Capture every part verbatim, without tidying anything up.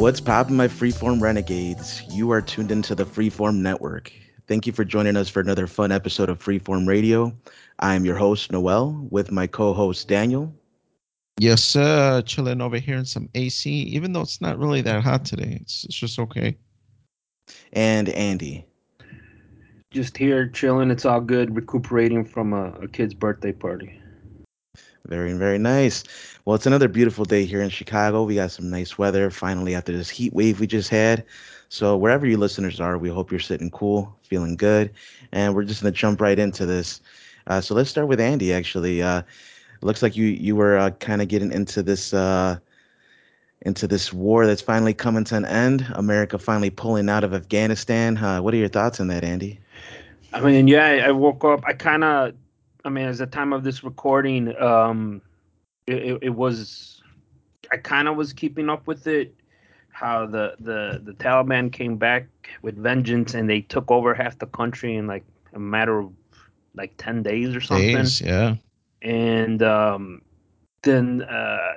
What's poppin', my freeform renegades? You are tuned into the Freeform Network. Thank you for joining us for another fun episode of Freeform Radio. I am your host, Noel, with my co host, Daniel. Yes, sir. Chilling over here in some A C, even though it's not really that hot today. It's, it's just okay. And Andy. Just here chilling. It's all good. Recuperating from a, a kid's birthday party. Very, very nice. Well, it's another beautiful day here in Chicago. We got some nice weather finally after this heat wave we just had. So, wherever you listeners are, we hope you're sitting cool, feeling good. And we're just going to jump right into this. Uh, so, let's start with Andy, actually. Uh, it looks like you, you were uh, kind of getting into this. Uh, into this war that's finally coming to an end. America finally pulling out of Afghanistan. Uh, what are your thoughts on that, Andy? I mean, yeah, I I woke up. I kind of, I mean, as the time of this recording, um, it, it, it was, I kind of was keeping up with it. How the, the the Taliban came back with vengeance and they took over half the country in like a matter of like ten days or something. Days, yeah. And um, then uh,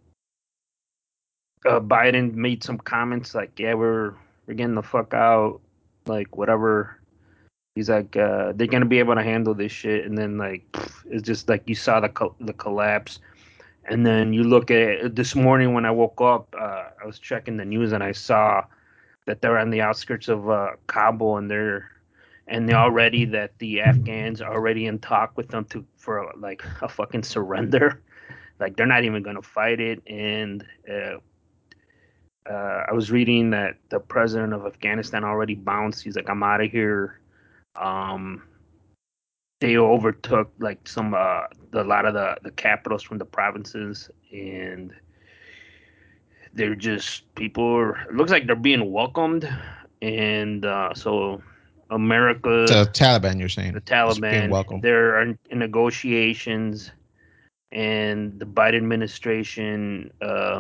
uh, Biden made some comments like, "Yeah, we're we're getting the fuck out," like whatever. He's like, uh, they're gonna be able to handle this shit, and then like, pff, it's just like you saw the co- the collapse, and then you look at it this morning when I woke up, uh, I was checking the news and I saw that they're on the outskirts of uh, Kabul, and they're and they already that the Afghans are already in talk with them to for like a fucking surrender, like they're not even gonna fight it, and uh, uh, I was reading that the president of Afghanistan already bounced. He's like, I'm out of here. Um, they overtook like some uh, the, a lot of the the capitals from the provinces, and they're just people. Are, it looks like they're being welcomed, and uh, so America, The Taliban, you're the saying, is being Taliban, welcome. they're in, in negotiations, and the Biden administration. Uh,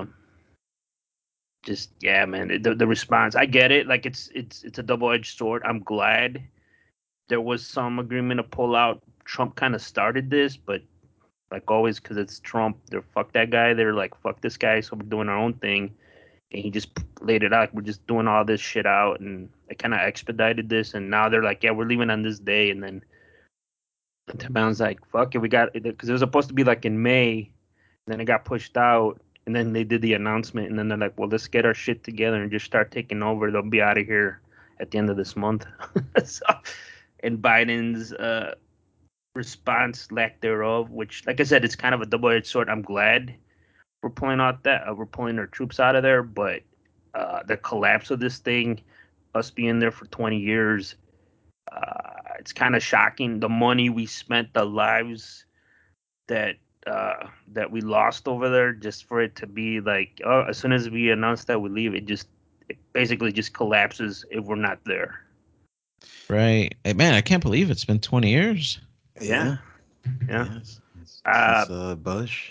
just yeah, man. The the response, I get it. Like it's it's it's a double edged sword. I'm glad there was some agreement to pull out. Trump kind of started this, but like always, because it's Trump, they're fuck that guy. They're like fuck this guy, so we're doing our own thing. And he just laid it out. We're just doing all this shit out, and they kind of expedited this. And now they're like, yeah, we're leaving on this day. And then the Taliban's like, fuck it, we got it, because it was supposed to be like in May, then it got pushed out, and then they did the announcement, and then they're like, well, let's get our shit together and just start taking over. They'll be out of here at the end of this month. so, and Biden's uh, response, lack thereof, which, like I said, it's kind of a double-edged sword. I'm glad we're pulling out that uh, we're pulling our troops out of there, but uh, the collapse of this thing, us being there for twenty years, uh, it's kind of shocking. The money we spent, the lives that uh, that we lost over there, just for it to be like, oh, as soon as we announce that we leave, it just it basically just collapses if we're not there. Right. Hey, man, I can't believe it's been twenty years. Yeah, Yeah, yeah. yes. Uh, Since uh, Bush.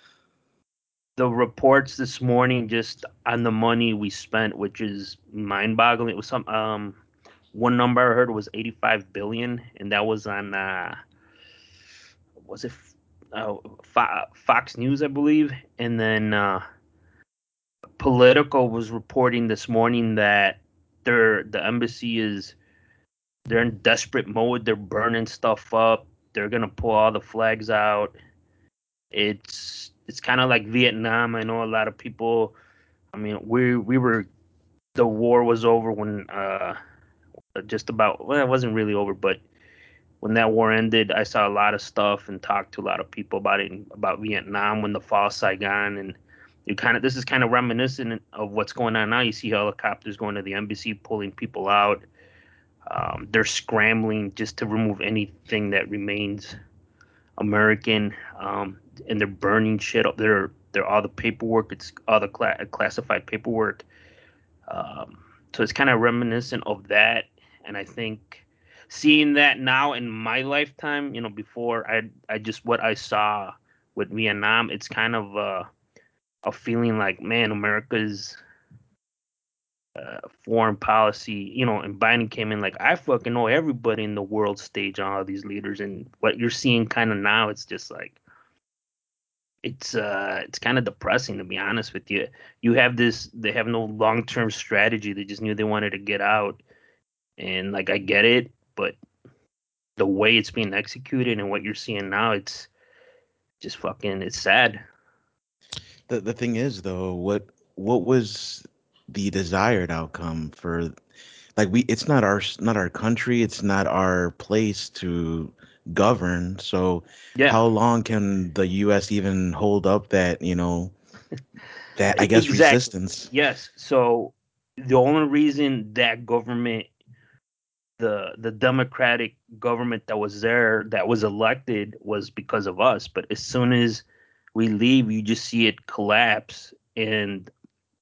the reports this morning just on the money we spent, which is mind-boggling. It was some um one number I heard was eighty-five billion, and that was on uh was it uh, Fox News, I believe, and then uh, Politico was reporting this morning that their the embassy is they're in desperate mode. They're burning stuff up. They're gonna pull all the flags out. It's it's kind of like Vietnam. I know a lot of people. I mean, we we were the war was over when uh just about well it wasn't really over, but when that war ended, I saw a lot of stuff and talked to a lot of people about it about Vietnam when the fall of Saigon, and you kind of this is kind of reminiscent of what's going on now. You see helicopters going to the embassy, pulling people out. Um, they're scrambling just to remove anything that remains American, um, and they're burning shit up. They're they're all the paperwork. It's all the cla- classified paperwork. Um, so it's kind of reminiscent of that, and I think seeing that now in my lifetime, you know, before I I just what I saw with Vietnam, it's kind of uh, a feeling like, man, America's uh, foreign policy, you know, and Biden came in like, I fucking know everybody in the world stage on all these leaders, and what you're seeing kind of now, it's just like it's uh it's kind of depressing, to be honest with you. You have this, they have no long term strategy. They just knew they wanted to get out, and like I get it, but the way it's being executed and what you're seeing now, it's just fucking, it's sad. The the thing is though, what what was the desired outcome for, like, we it's not our not our country, it's not our place to govern. So Yeah, how long can the U S even hold up that, you know, that I e- guess exactly. resistance? Yes. So the only reason that government, the the democratic government that was there, that was elected, was because of us. But as soon as we leave, you just see it collapse, and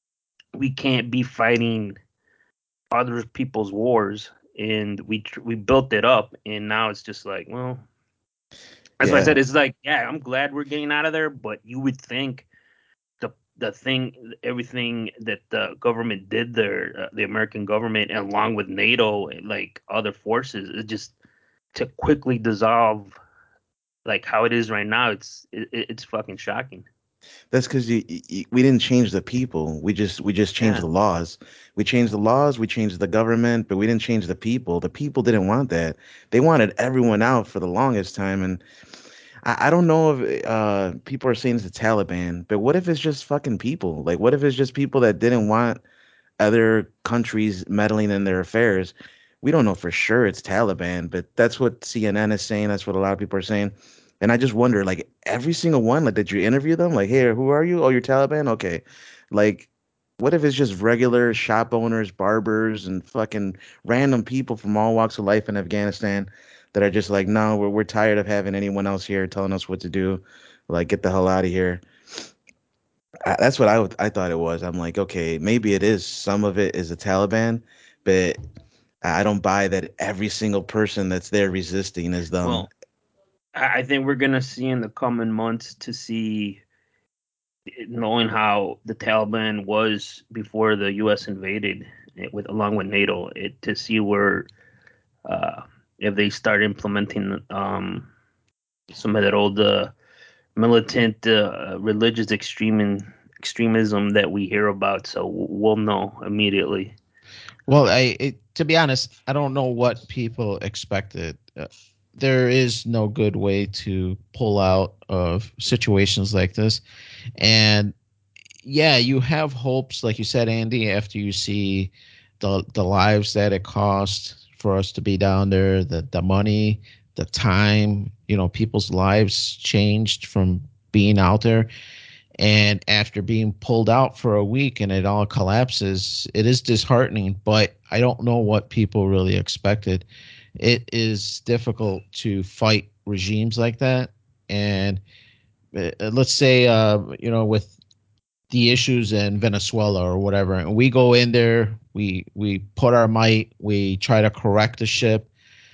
we can't be fighting other people's wars. And we tr- we built it up, and now it's just like, well, that's why I said Yeah. it's like, yeah, I'm glad we're getting out of there. But you would think the the thing, everything that the government did there, uh, the American government, along with NATO, like other forces, is just to quickly dissolve, like how it is right now. It's it, it's fucking shocking. That's because you, you, we didn't change the people. We just we just changed Yeah, the laws. We changed the laws. We changed the government, but we didn't change the people. The people didn't want that. They wanted everyone out for the longest time. And I, I don't know if uh, people are saying it's the Taliban, but what if it's just fucking people? Like, what if it's just people that didn't want other countries meddling in their affairs? We don't know for sure it's Taliban, but that's what C N N is saying. That's what a lot of people are saying. And I just wonder, like, every single one, like, did you interview them? Like, hey, who are you? Oh, you're Taliban? Okay. Like, what if it's just regular shop owners, barbers, and fucking random people from all walks of life in Afghanistan that are just like, no, we're, we're tired of having anyone else here telling us what to do. Like, get the hell out of here. I, that's what I would, I thought it was. I'm like, okay, maybe it is. Some of it is the Taliban, but I don't buy that every single person that's there resisting is them. well, I I think we're gonna see in the coming months to see, knowing how the Taliban was before the U S invaded, eh, with along with NATO, it, to see where, uh, if they start implementing, um, some of that old, uh, militant, uh, religious extreme extremism that we hear about. So we'll know immediately. Well, I it, to be honest, I don't know what people expected. Uh, there is no good way to pull out of situations like this, and yeah, you have hopes, like you said, Andy, after you see the the lives that it cost for us to be down there, the the money, the time, you know, people's lives changed from being out there. And after being pulled out for a week and it all collapses, it is disheartening, but I don't know what people really expected. It is difficult to fight regimes like that. And uh, let's say, uh, you know, with the issues in Venezuela or whatever, and we go in there, we we put our might, we try to correct the ship.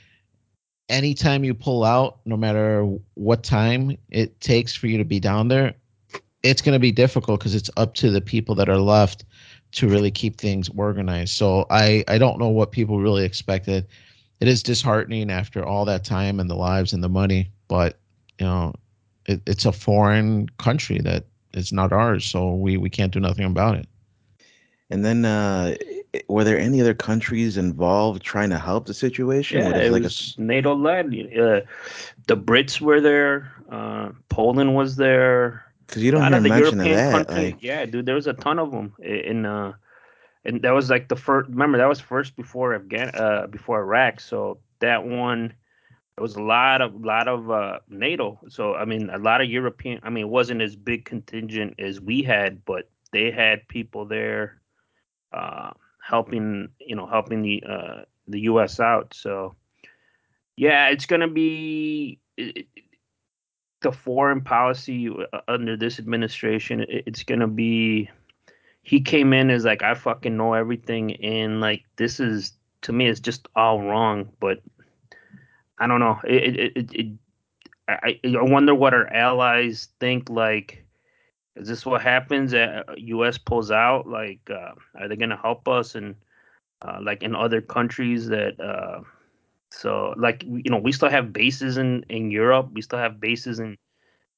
Anytime you pull out, no matter what time it takes for you to be down there, it's going to be difficult because it's up to the people that are left to really keep things organized. So I I don't know what people really expected. It is disheartening after all that time and the lives and the money, but you know, it, it's a foreign country that is not ours, so we we can't do nothing about it. And then, uh, were there any other countries involved trying to help the situation? What Yeah, if it like a, was NATO led. Uh, the Brits were there. Uh, Poland was there. because you A don't lot hear of the mention of European that. Like, countries. Yeah, dude, there was a ton of them in. Uh, and that was like the first. Remember, that was first before Afghan, uh, before Iraq. So that one, there was a lot of lot of uh, NATO. So I mean, a lot of European. I mean, it wasn't as big contingent as we had, but they had people there, uh, helping. You know, helping the uh, the U S out. So yeah, it's gonna be it, the foreign policy, uh, under this administration. It, it's gonna be. He came in as like, I fucking know everything, and like this is, to me, it's just all wrong. But I don't know. It it it, it I, I wonder what our allies think. Like, is this what happens? Uh, U S pulls out. Like, uh, are they gonna help us? And uh, like in other countries that. Uh, so like, you know, we still have bases in in Europe. We still have bases in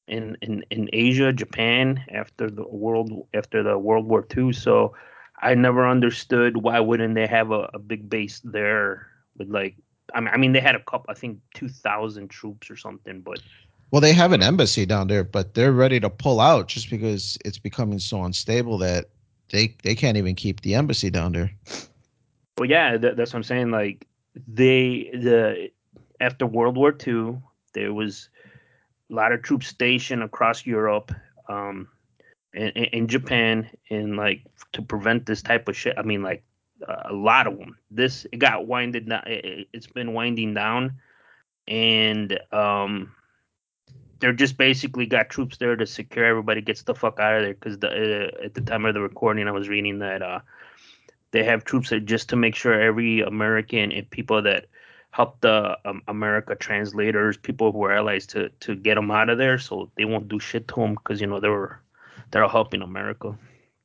in, in, in Asia, Japan after the world after the World War Two. So I never understood why wouldn't they have a, a big base there with like I mean I mean they had a couple I think two thousand troops or something, but Well, they have an embassy down there, but they're ready to pull out just because it's becoming so unstable that they they can't even keep the embassy down there. well yeah that, that's what I'm saying. Like they the after World War Two there was a lot of troops stationed across Europe. Um, in, in Japan and like to prevent this type of shit. I mean, like uh, a lot of them. This it got winded down. It, it's been winding down, and um, they're just basically got troops there to secure everybody gets the fuck out of there. Because the uh, at the time of the recording, I was reading that uh, they have troops there just to make sure every American and people that help the um, America translators, people who are allies, to to get them out of there, so they won't do shit to them because you know they were they're helping America.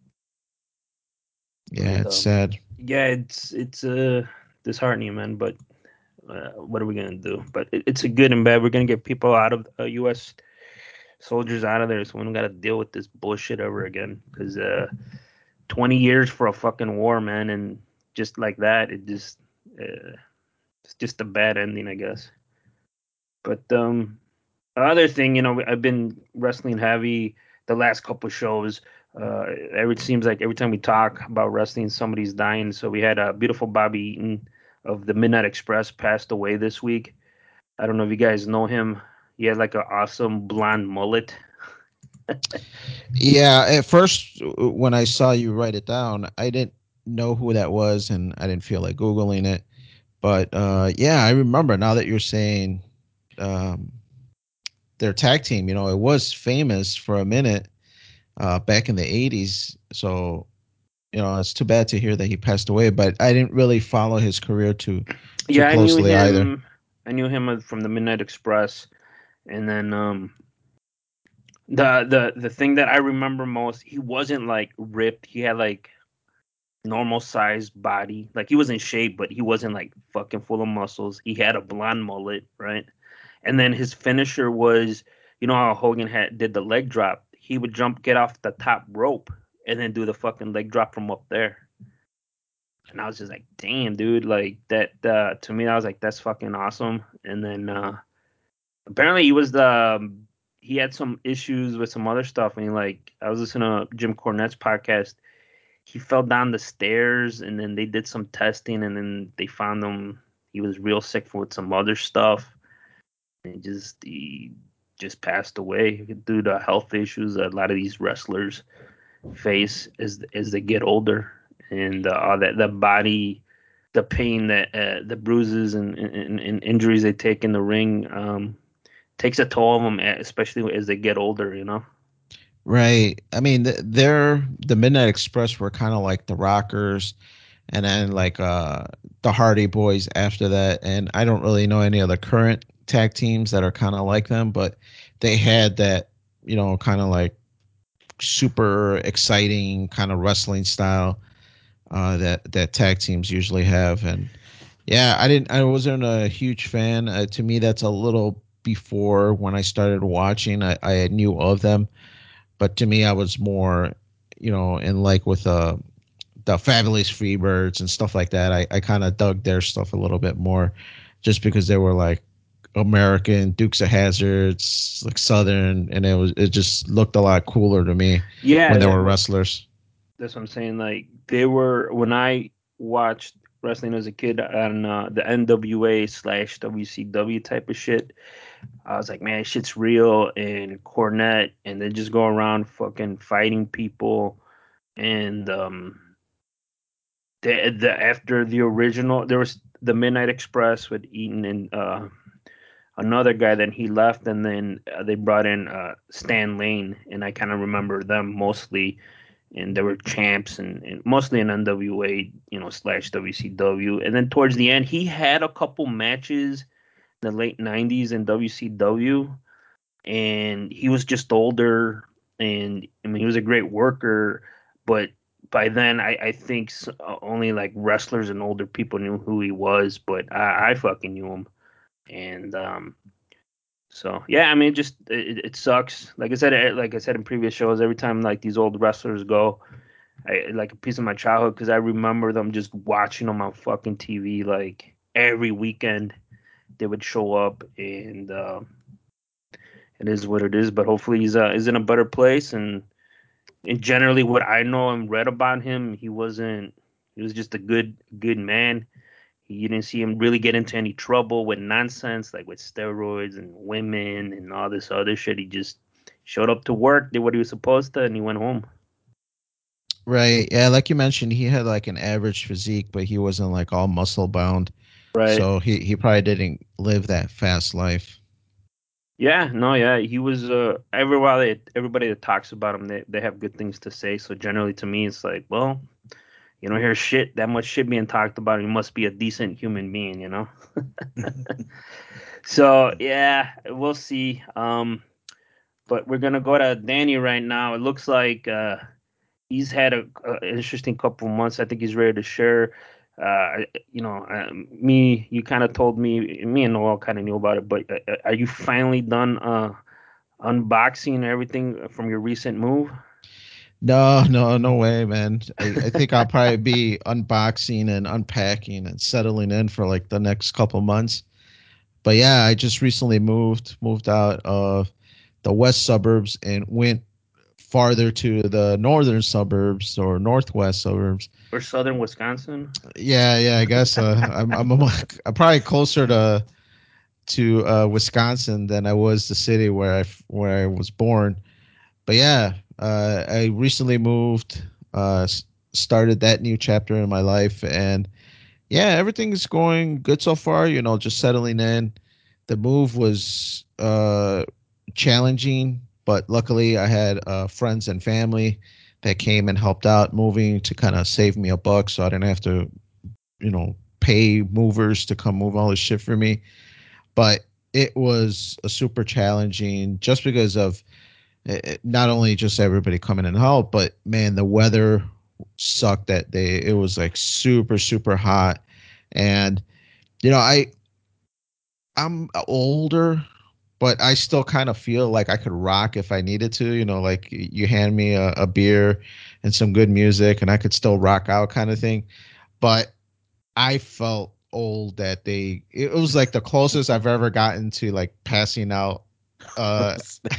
Yeah, But it's um, sad. yeah, it's it's uh disheartening, man. But uh, what are we gonna do? But it, it's a good and bad. We're gonna get people out of uh, U S soldiers out of there, so we don't gotta deal with this bullshit ever again. Because uh, twenty years for a fucking war, man, and just like that, it just uh, it's just a bad ending, I guess. But um, the other thing, you know, I've been wrestling heavy the last couple shows. Uh, every it seems like every time we talk about wrestling, somebody's dying. So we had a uh, beautiful Bobby Eaton of the Midnight Express passed away this week. I don't know if you guys know him. He had like an awesome blonde mullet. Yeah, at first uh, when I saw you write it down, I didn't know who that was, and I didn't feel like googling it. But uh, yeah, I remember now that you're saying um, their tag team. You know, it was famous for a minute uh, back in the eighties. So you know, it's too bad to hear that he passed away. But I didn't really follow his career too too Yeah, I knew closely either. him. I knew him from the Midnight Express, and then um, the the the thing that I remember most, he wasn't like ripped. He had like normal sized body. Like he was in shape, but he wasn't like fucking full of muscles. He had a blonde mullet, right? And then his finisher was, you know how Hogan had did the leg drop. He would jump, get off the top rope, and then do the fucking leg drop from up there. And I was just like, damn, dude, like that. Uh, to me, I was like, that's fucking awesome. And then uh, apparently he was the um, he had some issues with some other stuff, and he like I was listening to Jim Cornette's podcast. He fell down the stairs, and then they did some testing, and then they found him. He was real sick with some other stuff, and he just he just passed away due to health issues that a lot of these wrestlers face as as they get older, and uh, all that the body, the pain that uh, the bruises and, and, and injuries they take in the ring um, takes a toll on them, especially as they get older. You know. Right. I mean, th- they're the Midnight Express were kind of like the Rockers, and then like uh the Hardy Boys after that. And I don't really know any other current tag teams that are kind of like them, but they had that, you know, kind of like super exciting kind of wrestling style uh, that that tag teams usually have. And yeah, I didn't, I wasn't a huge fan. Uh, to me, that's a little before when I started watching. I, I knew of them, but to me, I was more, you know, in like with uh the Fabulous Freebirds and stuff like that. I, I kind of dug their stuff a little bit more, just because they were like American Dukes of Hazards, like Southern, and it was it just looked a lot cooler to me Yeah, when they that, were but wrestlers. that's what I'm saying. Like they were when I watched wrestling as a kid on uh, the N W A slash W C W type of shit. I was like, man, shit's real and Cornette, and they just go around fucking fighting people. And um, the the after the original, there was the Midnight Express with Eaton and uh another guy. Then he left, and then uh, they brought in uh Stan Lane, and I kind of remember them mostly. And they were champs, and, and mostly in N W A, you know, slash W C W. And then towards the end, he had a couple matches in the late nineties in W C W, and he was just older. And I mean, he was a great worker, but by then, I, I think s- uh, only like wrestlers and older people knew who he was. But I, I fucking knew him, and um, So yeah, I mean, it just it, it sucks. Like I said, eh, like I said in previous shows, every time like these old wrestlers go, I like a piece of my childhood because I remember them just watching them on fucking T V like every weekend. They would show up, and uh, it is what it is. But hopefully, he's uh, is in a better place. And and generally, what I know and read about him, he wasn't. He was just a good good man. You didn't see him really get into any trouble with nonsense like with steroids and women and all this other shit. He just showed up to work, did what he was supposed to, and he went home. Right. Yeah, like you mentioned, he had like an average physique, but he wasn't like all muscle bound. Right. So he, he probably didn't live that fast life. Yeah, no, yeah. He was uh everybody everybody that talks about him, they, they have good things to say. So generally to me it's like, well, you don't hear shit that much shit being talked about, you must be a decent human being, you know? So yeah, we'll see. Um but we're gonna go to Danny right now. It looks like uh he's had a, a interesting couple of months. I think he's ready to share. Uh, you know, uh, me, you kind of told me, me and Noel kind of knew about it, but uh, uh, are you finally done uh, unboxing everything from your recent move? No, no, no way, man. I, I think I'll probably be unboxing and unpacking and settling in for like the next couple months. But yeah, I just recently moved, moved out of the west suburbs and went farther to the northern suburbs or northwest suburbs. Or southern Wisconsin? Yeah, yeah, I guess uh, I'm I'm, I'm probably closer to to uh, Wisconsin than I was the city where I where I was born. But yeah, uh, I recently moved, uh, started that new chapter in my life, and yeah, everything's going good so far. You know, just settling in. The move was uh, challenging, but luckily I had uh, friends and family that came and helped out moving to kind of save me a buck, so I didn't have to, you know, pay movers to come move all this shit for me. But it was a super challenging just because of eh, not only just everybody coming and help, but man, the weather sucked that day. It was like super, super hot. And, you know, I, I'm older, but I still kind of feel like I could rock if I needed to. You know, like you hand me a, a beer and some good music and I could still rock out kind of thing. But I felt old that day. It was like the closest I've ever gotten to like passing out. Uh,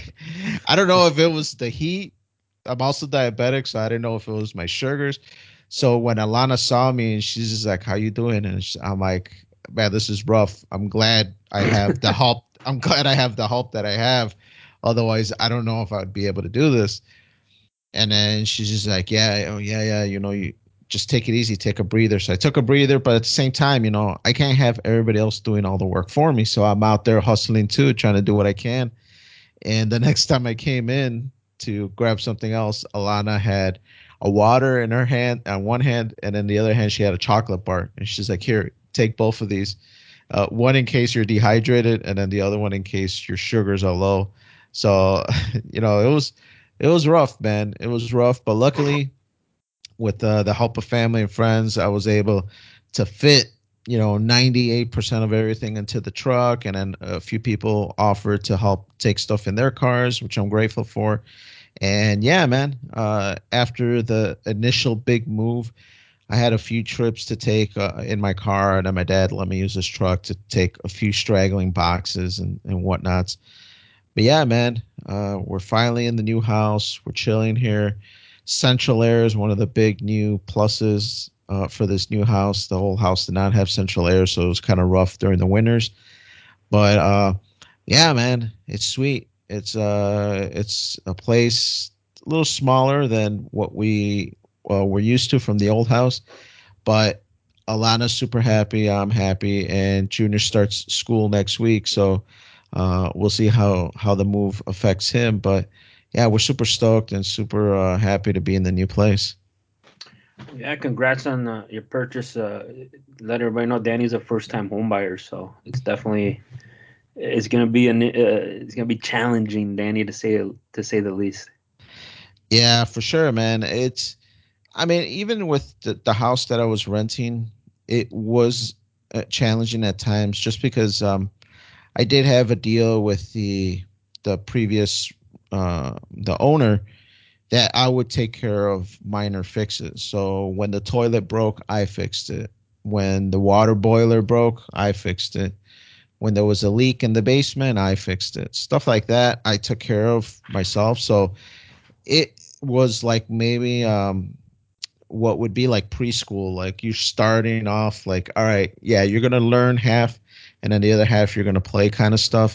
I don't know if it was the heat. I'm also diabetic, so I didn't know if it was my sugars. So when Alana saw me and she's just like, "How you doing?" and she, I'm like, "Man, this is rough. I'm glad I have the help. I'm glad I have the help that I have. Otherwise, I don't know if I would be able to do this." And then she's just like, yeah, oh yeah, yeah, you know, you just take it easy, take a breather. So I took a breather, but at the same time, you know, I can't have everybody else doing all the work for me. So I'm out there hustling too, trying to do what I can. And the next time I came in to grab something else, Alana had a water in her hand on one hand, and then the other hand she had a chocolate bar. And she's like, here, take both of these. Uh, one in case you're dehydrated, and then the other one in case your sugars are low. So, you know, it was it was rough, man. It was rough, but luckily, with uh, the help of family and friends, I was able to fit, you know, ninety-eight percent of everything into the truck, and then a few people offered to help take stuff in their cars, which I'm grateful for. And yeah, man, uh, after the initial big move, I had a few trips to take uh, in my car, and then my dad let me use his truck to take a few straggling boxes and, and whatnots. But yeah, man, uh, we're finally in the new house. We're chilling here. Central air is one of the big new pluses uh, for this new house. The whole house did not have central air, so it was kind of rough during the winters. But uh, yeah, man, it's sweet. It's uh, it's a place a little smaller than what we uh, were used to from the old house, but Alana's super happy. I'm happy, and Junior starts school next week, so uh, we'll see how how the move affects him. But yeah, we're super stoked and super uh, happy to be in the new place. Yeah, congrats on uh, your purchase. Uh, let everybody know Danny's a first time home buyer, so it's definitely it's gonna be an uh, it's gonna be challenging, Danny, to say to say the least. Yeah, for sure, man. It's I mean, even with the, the house that I was renting, it was uh, challenging at times, just because um, I did have a deal with the the previous uh, the owner that I would take care of minor fixes. So when the toilet broke, I fixed it. When the water boiler broke, I fixed it. When there was a leak in the basement, I fixed it. Stuff like that, I took care of myself. So it was like maybe um, what would be like preschool. Like you're starting off like, all right, yeah, you're gonna learn half, and then the other half you're gonna play kind of stuff.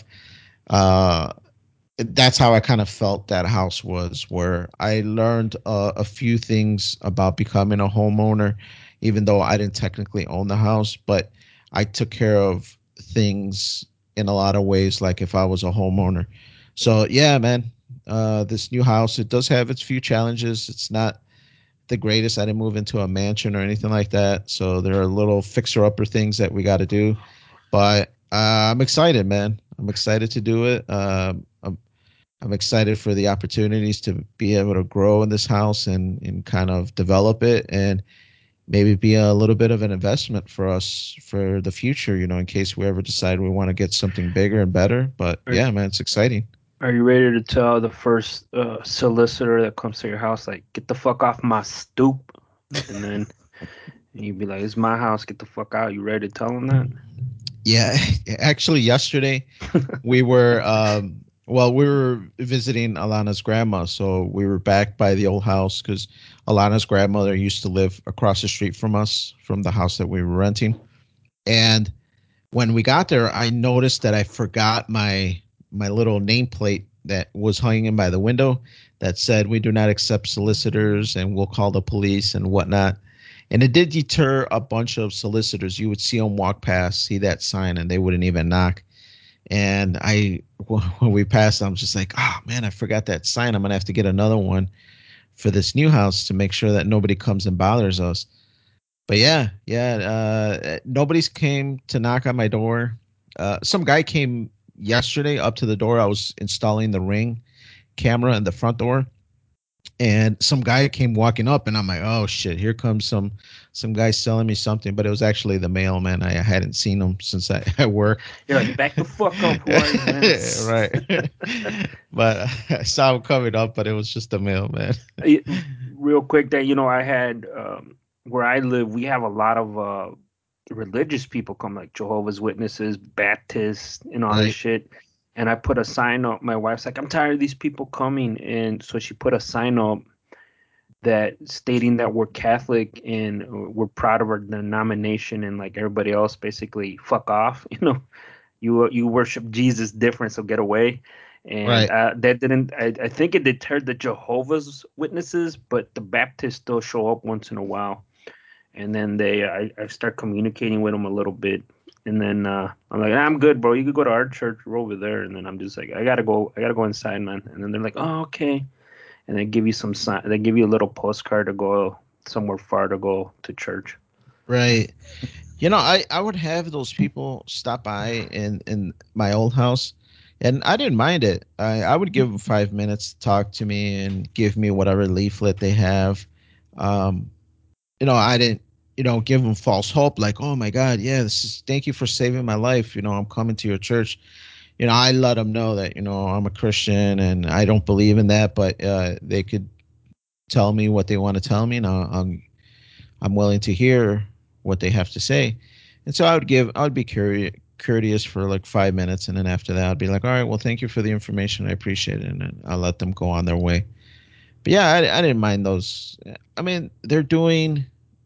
Uh, that's how I kind of felt that house was, where I learned uh, a few things about becoming a homeowner, even though I didn't technically own the house, but I took care of things in a lot of ways, like if I was a homeowner. So yeah, man, uh, this new house, it does have its few challenges. It's not the greatest. I didn't move into a mansion or anything like that, so there are little fixer upper things that we got to do. But uh, I'm excited, man. I'm excited to do it. Um, I'm I'm excited for the opportunities to be able to grow in this house and, and kind of develop it and maybe be a little bit of an investment for us for the future, you know, in case we ever decide we want to get something bigger and better. But Are, yeah, man, it's exciting. are you ready to tell the first uh, solicitor that comes to your house, like, get the fuck off my stoop? And then you'd be like, it's my house, get the fuck out. You ready to tell them that? Yeah, actually, yesterday we were, um, well, we were visiting Alana's grandma. So we were back by the old house because Alana's grandmother used to live across the street from us, from the house that we were renting. And when we got there, I noticed that I forgot my my little nameplate that was hanging by the window that said we do not accept solicitors and we'll call the police and whatnot. And it did deter a bunch of solicitors. You would see them walk past, see that sign, and they wouldn't even knock. And I, when we passed, I'm just like, oh man, I forgot that sign. I'm gonna have to get another one for this new house to make sure that nobody comes and bothers us. But yeah, yeah, uh, nobody's came to knock on my door. Uh, some guy came yesterday up to the door. I was installing the Ring camera in the front door, and some guy came walking up, and I'm like, oh shit, here comes some some guy selling me something. But it was actually the mailman. I hadn't seen him since I at work. You're like, back the fuck up. Who are you, man? Right. But I saw him coming up, but it was just the mailman. Eh, Real quick, that, you know, I had, um, where I live, we have a lot of uh, religious people come, like Jehovah's Witnesses, Baptists, and all this Right. shit. And I put a sign up. My wife's like, I'm tired of these people coming. And so she put a sign up that stating that we're Catholic and we're proud of our denomination, and like everybody else, basically, fuck off. You know, you you worship Jesus different, so get away. And Right. uh, that didn't. I, I think it deterred the Jehovah's Witnesses, but the Baptists still show up once in a while. And then they, I, I start communicating with them a little bit. And then uh, I'm like, I'm good, bro. You could go to our church. We're over there. And then I'm just like, I gotta go. I gotta go inside, man. And then they're like, oh, okay. And they give you some sign. They give you a little postcard to go somewhere far to go to church. Right. You know, I, I would have those people stop by in, in my old house, and I didn't mind it. I, I would give them five minutes to talk to me and give me whatever leaflet they have. Um, you know, I didn't, you know, give them false hope like, oh my God, yeah, this is, thank you for saving my life. You know, I'm coming to your church. You know, I let them know that, you know, I'm a Christian and I don't believe in that, but uh, they could tell me what they want to tell me, and I'll, I'm I'm willing to hear what they have to say. And so I would give, I would be curious, courteous for like five minutes, and then after that, I'd be like, all right, well, thank you for the information, I appreciate it, and then I'll let them go on their way. But yeah, I, I didn't mind those. I mean, they're doing,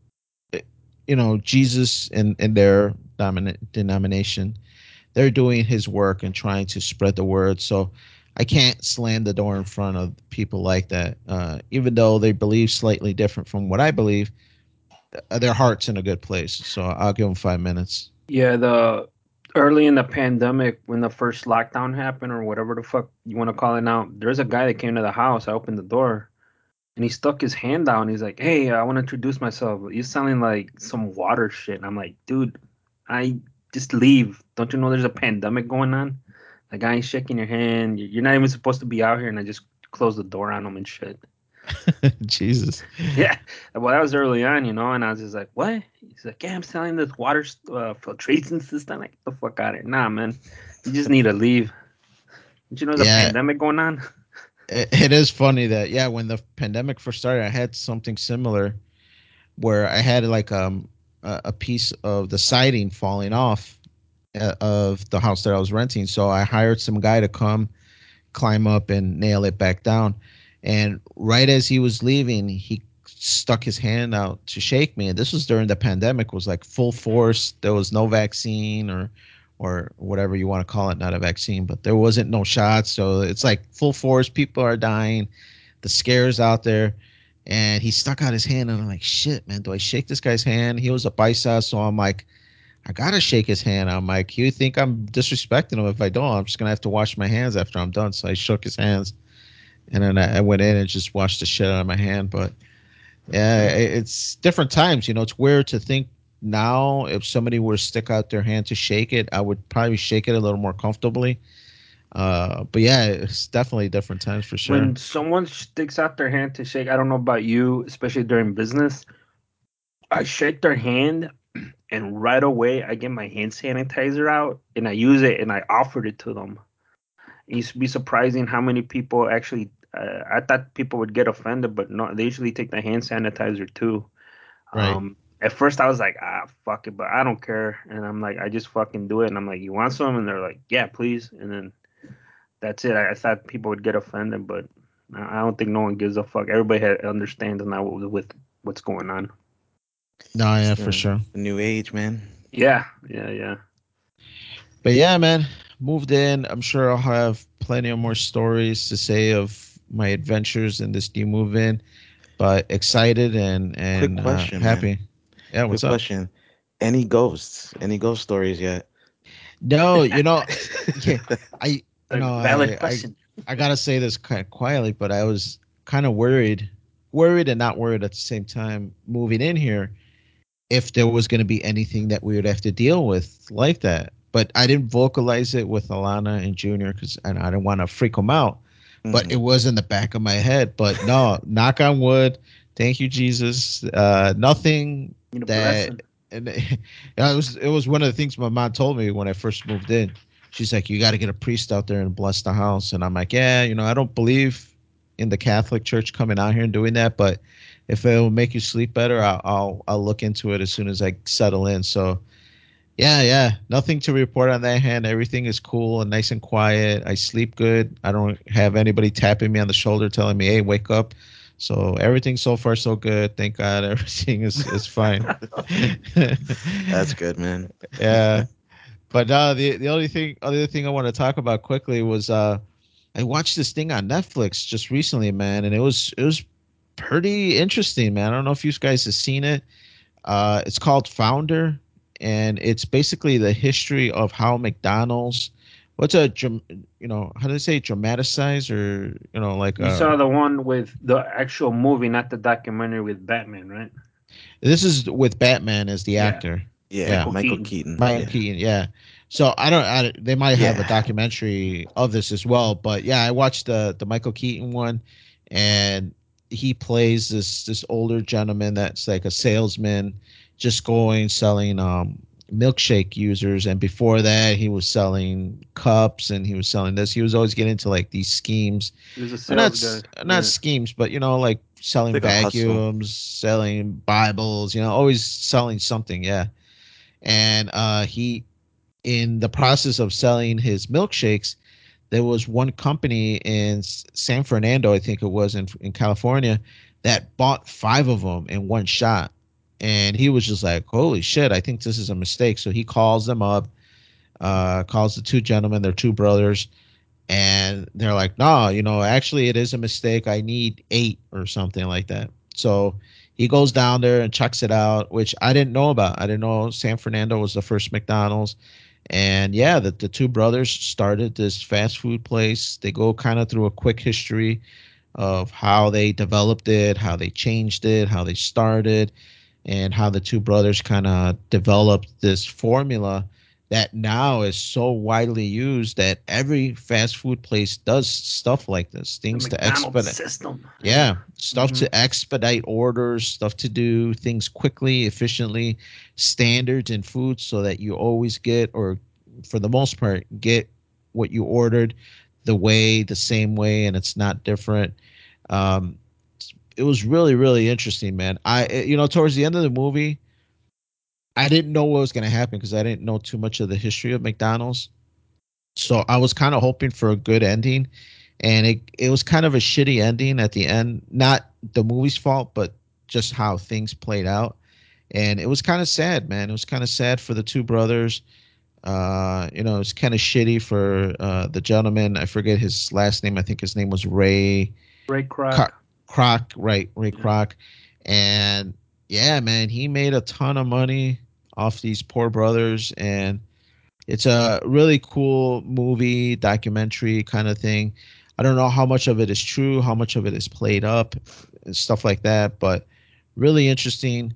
you know, Jesus in in their dominant denomination. They're doing his work and trying to spread the word. So I can't slam the door in front of people like that. Uh, even though they believe slightly different from what I believe, uh, their heart's in a good place. So I'll give them five minutes. Yeah, the early in the pandemic, when the first lockdown happened, or whatever the fuck you want to call it now, there's a guy that came to the house. I opened the door, and he stuck his hand out, and he's like, "Hey, I want to introduce myself. You sounding like some water shit." And I'm like, "Dude, I just leave. Don't you know there's a pandemic going on? Like, I ain't shaking your hand. You- You're not even supposed to be out here." And I just closed the door on him and shit. Jesus. Yeah, well, that was early on, you know, and I was just like, "What?" He's like, "Yeah, I'm selling this water uh, filtration system." Like, get the fuck out of here, nah, man. You just need to leave. Don't you know the Yeah, pandemic going on? it, it is funny that yeah, when the pandemic first started, I had something similar where I had like um a, a piece of the siding falling off uh, of the house that I was renting. So I hired some guy to come climb up and nail it back down. And right as he was leaving, he stuck his hand out to shake me. And this was during the pandemic, was like full force. There was no vaccine or or whatever you want to call it, not a vaccine, but there wasn't no shots. So it's like full force. People are dying. The scares out there. And he stuck out his hand, and I'm like, shit, man, do I shake this guy's hand? He was a paisa, so I'm like, I gotta shake his hand. I'm like, you think I'm disrespecting him if I don't? I'm just gonna have to wash my hands after I'm done. So I shook his hands, and then I, I went in and just washed the shit out of my hand. But yeah, it, it's different times. You know, it's weird to think now if somebody were to stick out their hand to shake it, I would probably shake it a little more comfortably. Uh, but yeah, it's definitely different times for sure. When someone sticks out their hand to shake, I don't know about you, especially during business. I shake their hand, and right away I get my hand sanitizer out and I use it and I offered it to them. It used to be surprising how many people actually. Uh, I thought people would get offended, but no, they usually take the hand sanitizer too. Right. Um, at first I was like, ah, fuck it, but I don't care, and I'm like, I just fucking do it, and I'm like, you want some? And they're like, yeah, please, and then that's it. I, I thought people would get offended, but I I don't think no one gives a fuck. Everybody ha- understands now with, with what's going on. No, It's yeah, for the, sure. the new age, man. Yeah, yeah, yeah. But yeah, man, moved in. I'm sure I'll have plenty of more stories to say of my adventures in this new move in. But excited and Quick and uh, question, man. happy. Yeah, Quick what's up? question. Any ghosts? Any ghost stories yet? No, you know, yeah, I you A know valid I I question. I gotta say this kind of quietly, but I was kind of worried, worried and not worried at the same time moving in here if there was going to be anything that we would have to deal with like that. But I didn't vocalize it with Alana and Junior because and I didn't want to freak them out. But it Hmm. was in the back of my head. But no, knock on wood. Thank you, Jesus. Uh, nothing Need a that. blessing. And it was it was one of the things my mom told me when I first moved in. She's like, you got to get a priest out there and bless the house. And I'm like, yeah, you know, I don't believe in the Catholic Church coming out here and doing that, but if it'll make you sleep better, I'll, I'll I'll look into it as soon as I settle in. So yeah, yeah, nothing to report on that hand. Everything is cool and nice and quiet. I sleep good. I don't have anybody tapping me on the shoulder telling me, "Hey, wake up." So everything so far so good. Thank God, everything is is fine. That's good, man. Yeah, but uh, the the only thing, other thing I want to talk about quickly was uh, I watched this thing on Netflix just recently, man, and it was it was pretty interesting, man. I don't know if you guys have seen it. Uh, it's called Founder, and it's basically the history of how McDonald's. What's a dram- you know how do they say dramatize or you know like You uh saw the one with the actual movie, not the documentary with Batman, right? this is with Batman as the Yeah, actor. Yeah, Yeah, Michael Michael Keaton. Keaton. Michael Yeah. Keaton. Yeah. So I don't. I, they might have a Yeah. documentary of this as well, but yeah, I watched the the Michael Keaton one, and he plays this this older gentleman that's like a salesman, just going selling um milkshake users, and before that he was selling cups and he was selling this. He was always getting into like these schemes, He was a well, not sales guy. s- not Yeah. schemes, but you know like selling Like a hustle. vacuums, selling Bibles, you know, always selling something. Yeah, and uh, he in the process of selling his milkshakes, there was one company in San Fernando, I think it was in in California, that bought five of them in one shot. And he was just like, "Holy shit! I think this is a mistake." So he calls them up, uh, calls the two gentlemen, they're two brothers, and they're like, "No, you know, actually, it is a mistake. I need eight or something like that." So he goes down there and checks it out, which I didn't know about. I didn't know San Fernando was the first McDonald's. And yeah, the, the two brothers started this fast food place. They go kind of through a quick history of how they developed it, how they changed it, how they started, and how the two brothers kind of developed this formula that now is so widely used that every fast food place does stuff like this, The things to McDonald's expedite. system. Yeah. Yeah, stuff Hmm. to expedite orders, stuff to do things quickly, efficiently, standards in food so that you always get, or for the most part, get what you ordered the way, the same way, and it's not different. Um, it was really, really interesting, man. I, you know, towards the end of the movie, I didn't know what was going to happen because I didn't know too much of the history of McDonald's. So I was kind of hoping for a good ending, and it it was kind of a shitty ending at the end. Not the movie's fault, but just how things played out. And it was kind of sad, man. It was kind of sad for the two brothers. Uh, you know, it's kind of shitty for uh, the gentleman. I forget his last name. I think his name was Ray Ray Kroc, Kroc. Kroc, right? Ray Yeah. Kroc. And yeah, man, he made a ton of money off these poor brothers, and it's a really cool movie, documentary kind of thing. I don't know how much of it is true, how much of it is played up, and stuff like that, but really interesting.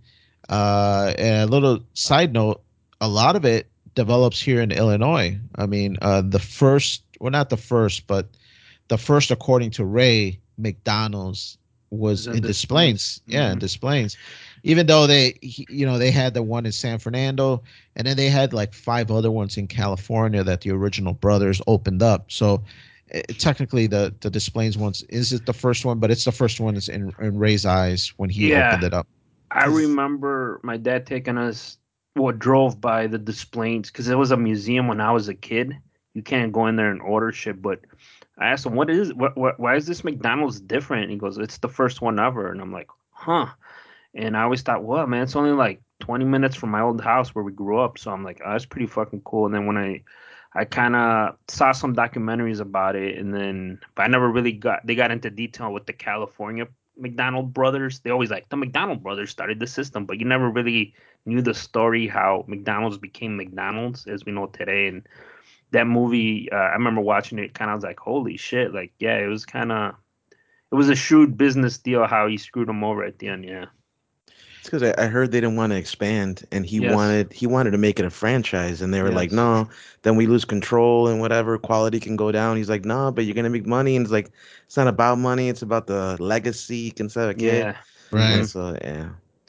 Uh, and a little side note, a lot of it develops here in Illinois. I mean, uh, the first, well, not the first, but the first, according to Ray, McDonald's was Was in in Des this place. Plaines. Yeah, in Hmm. Des Plaines. Even though they, he- you know, they had the one in San Fernando, and then they had like five other ones in California that the original brothers opened up. So eh, technically, the the Des Plaines ones is it the first one, but it's the first one that's in, in Ray's eyes when he opened Yeah. it up. I Cause remember my dad taking us, well, drove by the displays because it was a museum when I was a kid. You can't go in there and order shit. But I asked him, "What is what? What? Why is this McDonald's different?" And he goes, "It's the first one ever." And I'm like, "Huh." And I always thought, "Well, man, it's only like twenty minutes from my old house where we grew up." So I'm like, "Oh, that's pretty fucking cool." And then when I I kind of saw some documentaries about it, and then but I never really got they got into detail with the California McDonald brothers. They always like the McDonald brothers started the system, but you never really knew the story how McDonald's became McDonald's as we know today. And that movie, uh, I remember watching it, kind of was like, holy shit, like yeah, it was kind of it was a shrewd business deal how he screwed them over at the end. Yeah. it's because I, I heard they didn't want to expand, and he Yes. wanted he wanted to make it a franchise, and they were like, Yes. no, then we lose control and whatever quality can go down. He's like, no, but you're gonna make money, and it's like it's not about money, it's about the legacy you can set a kid, Yeah. Right. and Hmm. so yeah,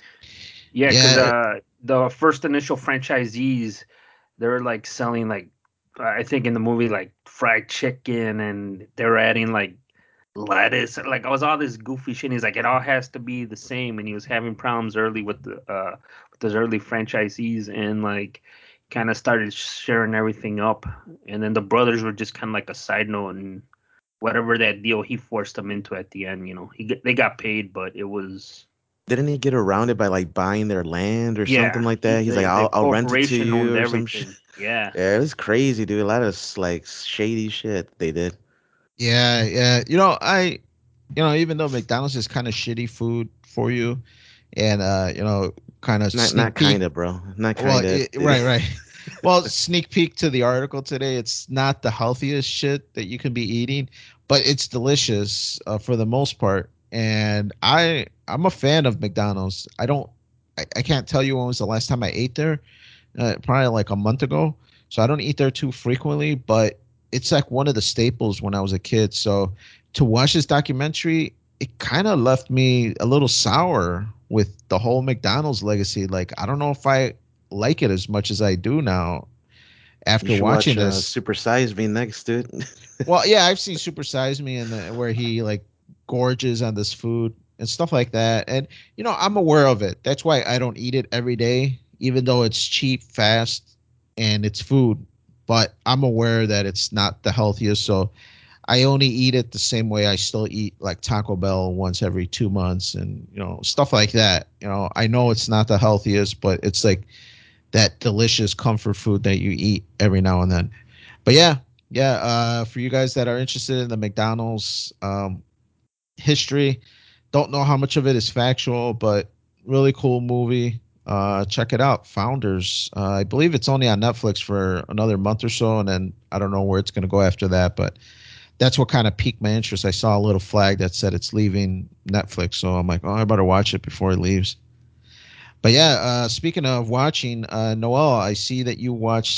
Yeah, because Yeah. uh, the first initial franchisees, they were like selling like I think in the movie like fried chicken, and they were adding like lettuce, like it was all this goofy shit. And he's like, it all has to be the same, and he was having problems early with the uh with those early franchisees, and like kind of started sharing everything up, and then the brothers were just kind of like a side note, and whatever that deal he forced them into at the end, you know, he they got paid, but it was didn't he get around it by like buying their land or something yeah, like he that? He's like, the the I'll I'll rent it to corporation owned you or some shit. everything. Yeah. Yeah, it was crazy, dude. A lot of like shady shit they did. Yeah, yeah. You know, I, you know, even though McDonald's is kind of shitty food for you, and uh, you know, kind of Not not sneak peek. kinda, bro. Not Well, kinda. it, right, right. Well, sneak peek to the article today. It's not the healthiest shit that you can be eating, but it's delicious uh, for the most part. And I, I'm a fan of McDonald's. I don't, I, I can't tell you when was the last time I ate there. Uh, probably like a month ago. So I don't eat there too frequently, but it's like one of the staples when I was a kid. So to watch this documentary, it kind of left me a little sour with the whole McDonald's legacy. Like I don't know if I like it as much as I do now You after should watching watch uh this. Super Size Me next, dude. Well, yeah, I've seen Super Size Me and the, where he like gorges on this food and stuff like that. And you know, I'm aware of it. That's why I don't eat it every day, even though it's cheap, fast, and it's food. But I'm aware that it's not the healthiest, so I only eat it the same way I still eat like Taco Bell once every two months and you know stuff like that. You know, I know it's not the healthiest, but it's like that delicious comfort food that you eat every now and then. But yeah, yeah. Uh, for you guys that are interested in the McDonald's um, history, don't know how much of it is factual, but really cool movie. Uh, check it out, Founders. Uh, I believe it's only on Netflix for another month or so, and then I don't know where it's going to go after that. But that's what kind of piqued my interest. I saw a little flag that said it's leaving Netflix, so I'm like, oh, I better watch it before it leaves. But yeah, uh, speaking of watching, uh, Noel, I see that you watched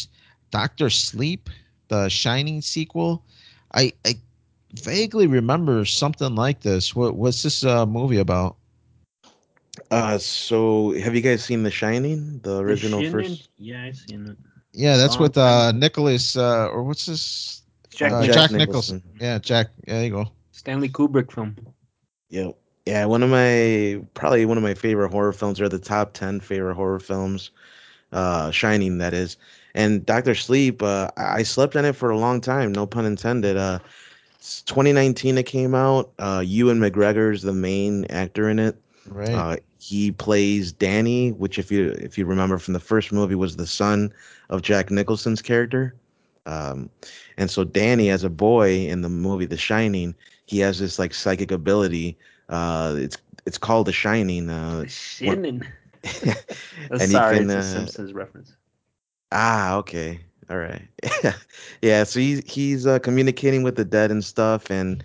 Doctor Sleep, the Shining sequel. I I vaguely remember something like this. What what's this uh, movie about? Uh, so have you guys seen The Shining, the The original Shinnin? first? Yeah, I seen it. Yeah, that's Long with time uh ago. Nicholas uh or what's this Jack Uh, uh Jack Jack Nicholson. Nicholson. Nicholson. Yeah, Jack. Yeah, there you go. Stanley Kubrick film. Yep. Yeah, one of my probably one of my favorite horror films, or the top ten favorite horror films. Uh, Shining, that is. And Doctor Sleep, uh, I I slept on it for a long time, no pun intended. Uh, it's twenty nineteen it came out. Uh, Ewan McGregor's the main actor in it. Right. Uh, he plays Danny, which if you if you remember from the first movie was the son of Jack Nicholson's character. Um, and so Danny, as a boy in the movie The Shining, he has this like psychic ability. Uh, it's it's called The Shining. Uh, The one, Shinnin. Uh, and he Sorry, can it's a uh, Simpsons reference. ah, okay. All right. Yeah, so he's he's uh, communicating with the dead and stuff, and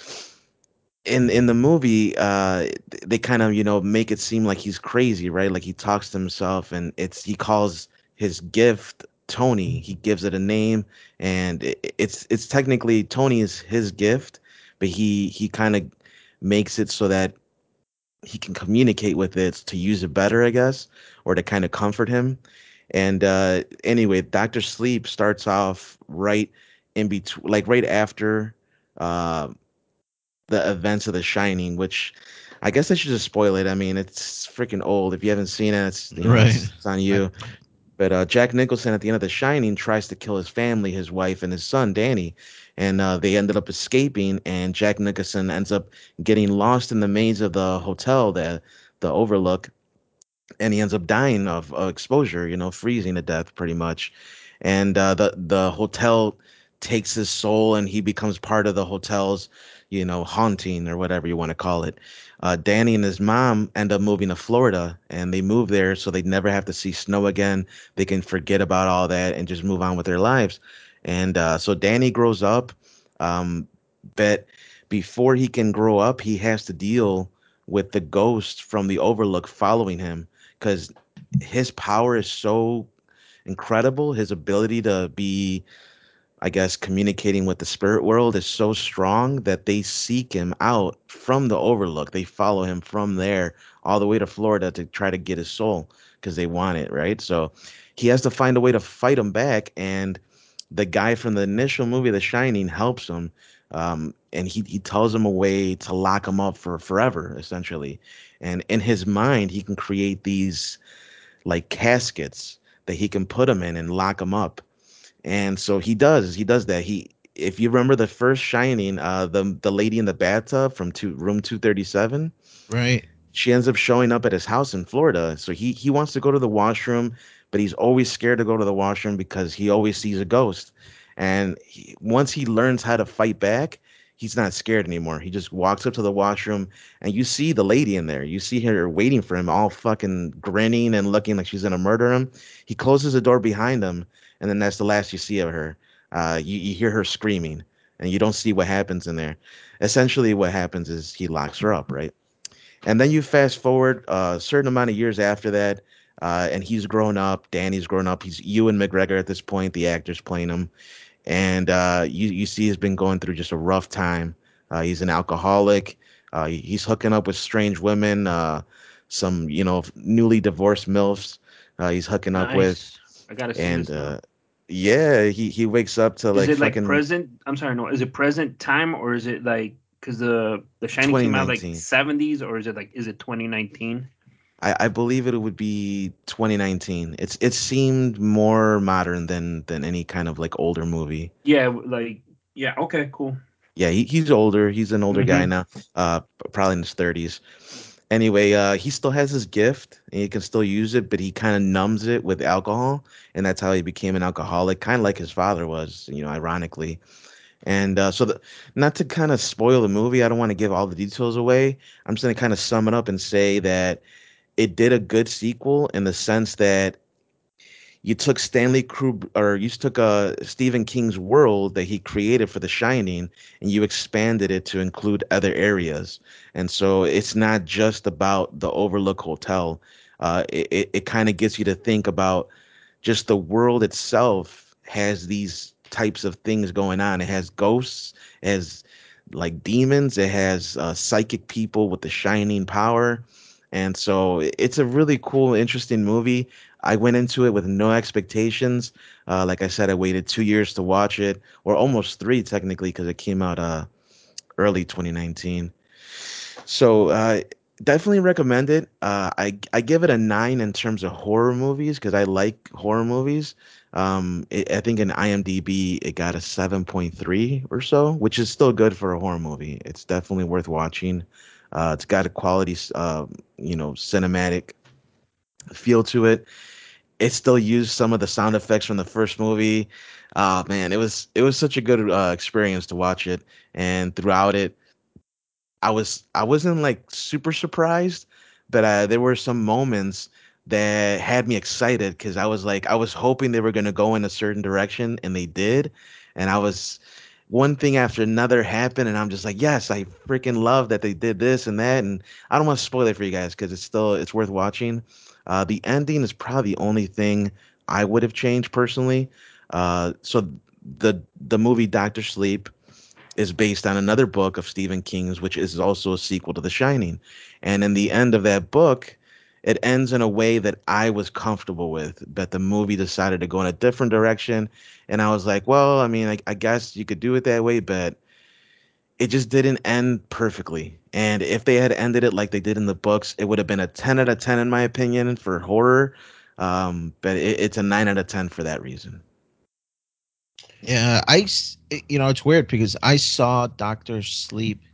in in the movie uh they kind of, you know, make it seem like he's crazy, right? Like he talks to himself, and it's he calls his gift Tony. He gives it a name, and it, it's it's technically Tony is his gift, but he he kind of makes it so that he can communicate with it to use it better, I guess, or to kind of comfort him. And uh, anyway, Doctor Sleep starts off right in between, like right after uh, the events of The Shining, which I guess I should just spoil it. I mean, it's freaking old. If you haven't seen it, it's, you know, Right. it's, it's on I, you. But uh, Jack Nicholson at the end of The Shining tries to kill his family, his wife, and his son, Danny. And uh, they ended up escaping, and Jack Nicholson ends up getting lost in the maze of the hotel, the the Overlook, and he ends up dying of uh, exposure, you know, freezing to death pretty much. And uh, the the hotel takes his soul, and he becomes part of the hotel's, you know, haunting or whatever you want to call it. Uh, Danny and his mom end up moving to Florida, and they move there so they never have to see snow again. They can forget about all that and just move on with their lives. And uh, so Danny grows up, um, but before he can grow up, he has to deal with the ghost from the Overlook following him, because his power is so incredible. His ability to be, I guess, communicating with the spirit world is so strong that they seek him out from the Overlook. They follow him from there all the way to Florida to try to get his soul because they want it, right? So he has to find a way to fight him back. And the guy from the initial movie, The Shining, helps him. Um, and he, he tells him a way to lock him up for forever, essentially. And in his mind, he can create these like caskets that he can put him in and lock him up. And so he does. He does that. He, if you remember the first Shining, uh, the the lady in the bathtub from two, room two thirty-seven, Right. she ends up showing up at his house in Florida. So he he wants to go to the washroom, but he's always scared to go to the washroom because he always sees a ghost. And he, once he learns how to fight back, he's not scared anymore. He just walks up to the washroom, and you see the lady in there. You see her waiting for him, all fucking grinning and looking like she's gonna murder him. He closes the door behind him, and then that's the last you see of her. Uh, you, you hear her screaming, and you don't see what happens in there. Essentially, what happens is he locks her up, right? And then you fast forward uh, a certain amount of years after that, uh, and he's grown up. Danny's grown up. He's Ewan McGregor at this point. The actor's playing him, and uh, you you see he's been going through just a rough time. Uh, he's an alcoholic. Uh, he- he's hooking up with strange women, uh, some, you know, newly divorced milfs. Uh, he's hooking up with, nice. I gotta see and this now. uh, yeah, he he wakes up to Is like it like fucking present? I'm sorry, no. Is it present time or is it like because the the Shining came out like twenty nineteen. seventies or is it like is it twenty nineteen? I, I believe it would be twenty nineteen. It's it seemed more modern than than any kind of like older movie. Yeah, like yeah. Okay, cool. Yeah, he, he's older. He's an older guy Mm-hmm. now, uh, probably in his thirties. Anyway, uh, he still has his gift and he can still use it, but he kind of numbs it with alcohol, and that's how he became an alcoholic, kind of like his father was, you know, ironically. And uh, so, the, not to kind of spoil the movie, I don't want to give all the details away. I'm just gonna kind of sum it up and say that it did a good sequel in the sense that you took Stanley Kubrick, or you took uh, Stephen King's world that he created for The Shining, and you expanded it to include other areas. And so it's not just about the Overlook Hotel. Uh, it it, it kind of gets you to think about just the world itself has these types of things going on. It has ghosts, it has like demons, it has uh, psychic people with the shining power. And so it's a really cool, interesting movie. I went into it with no expectations. Uh, like I said, I waited two years to watch it, or almost three technically, because it came out uh, early twenty nineteen. So uh, definitely recommend it. Uh, I I give it a nine in terms of horror movies because I like horror movies. Um, it, I think in IMDb it got a seven point three or so, which is still good for a horror movie. It's definitely worth watching. Uh, it's got a quality, uh, you know, cinematic feel to it. It still used some of the sound effects from the first movie. Uh, man, it was it was such a good uh, experience to watch it, and throughout it I was I wasn't like super surprised, but uh, there were some moments that had me excited because I was like I was hoping they were gonna go in a certain direction and they did, and I was one thing after another happened and I'm just like yes I freaking love that they did this and that and I don't want to spoil it for you guys because it's still it's worth watching. Uh, the ending is probably the only thing I would have changed personally. Uh, so the the movie Doctor Sleep is based on another book of Stephen King's, which is also a sequel to The Shining. And in the end of that book, it ends in a way that I was comfortable with, but the movie decided to go in a different direction. And I was like, well, I mean, I, I guess you could do it that way, but it just didn't end perfectly. And if they had ended it like they did in the books, it would have been a ten out of ten, in my opinion, for horror. Um, but it, it's a nine out of ten for that reason. Yeah, I, s- you know, it's weird because I saw Doctor Sleep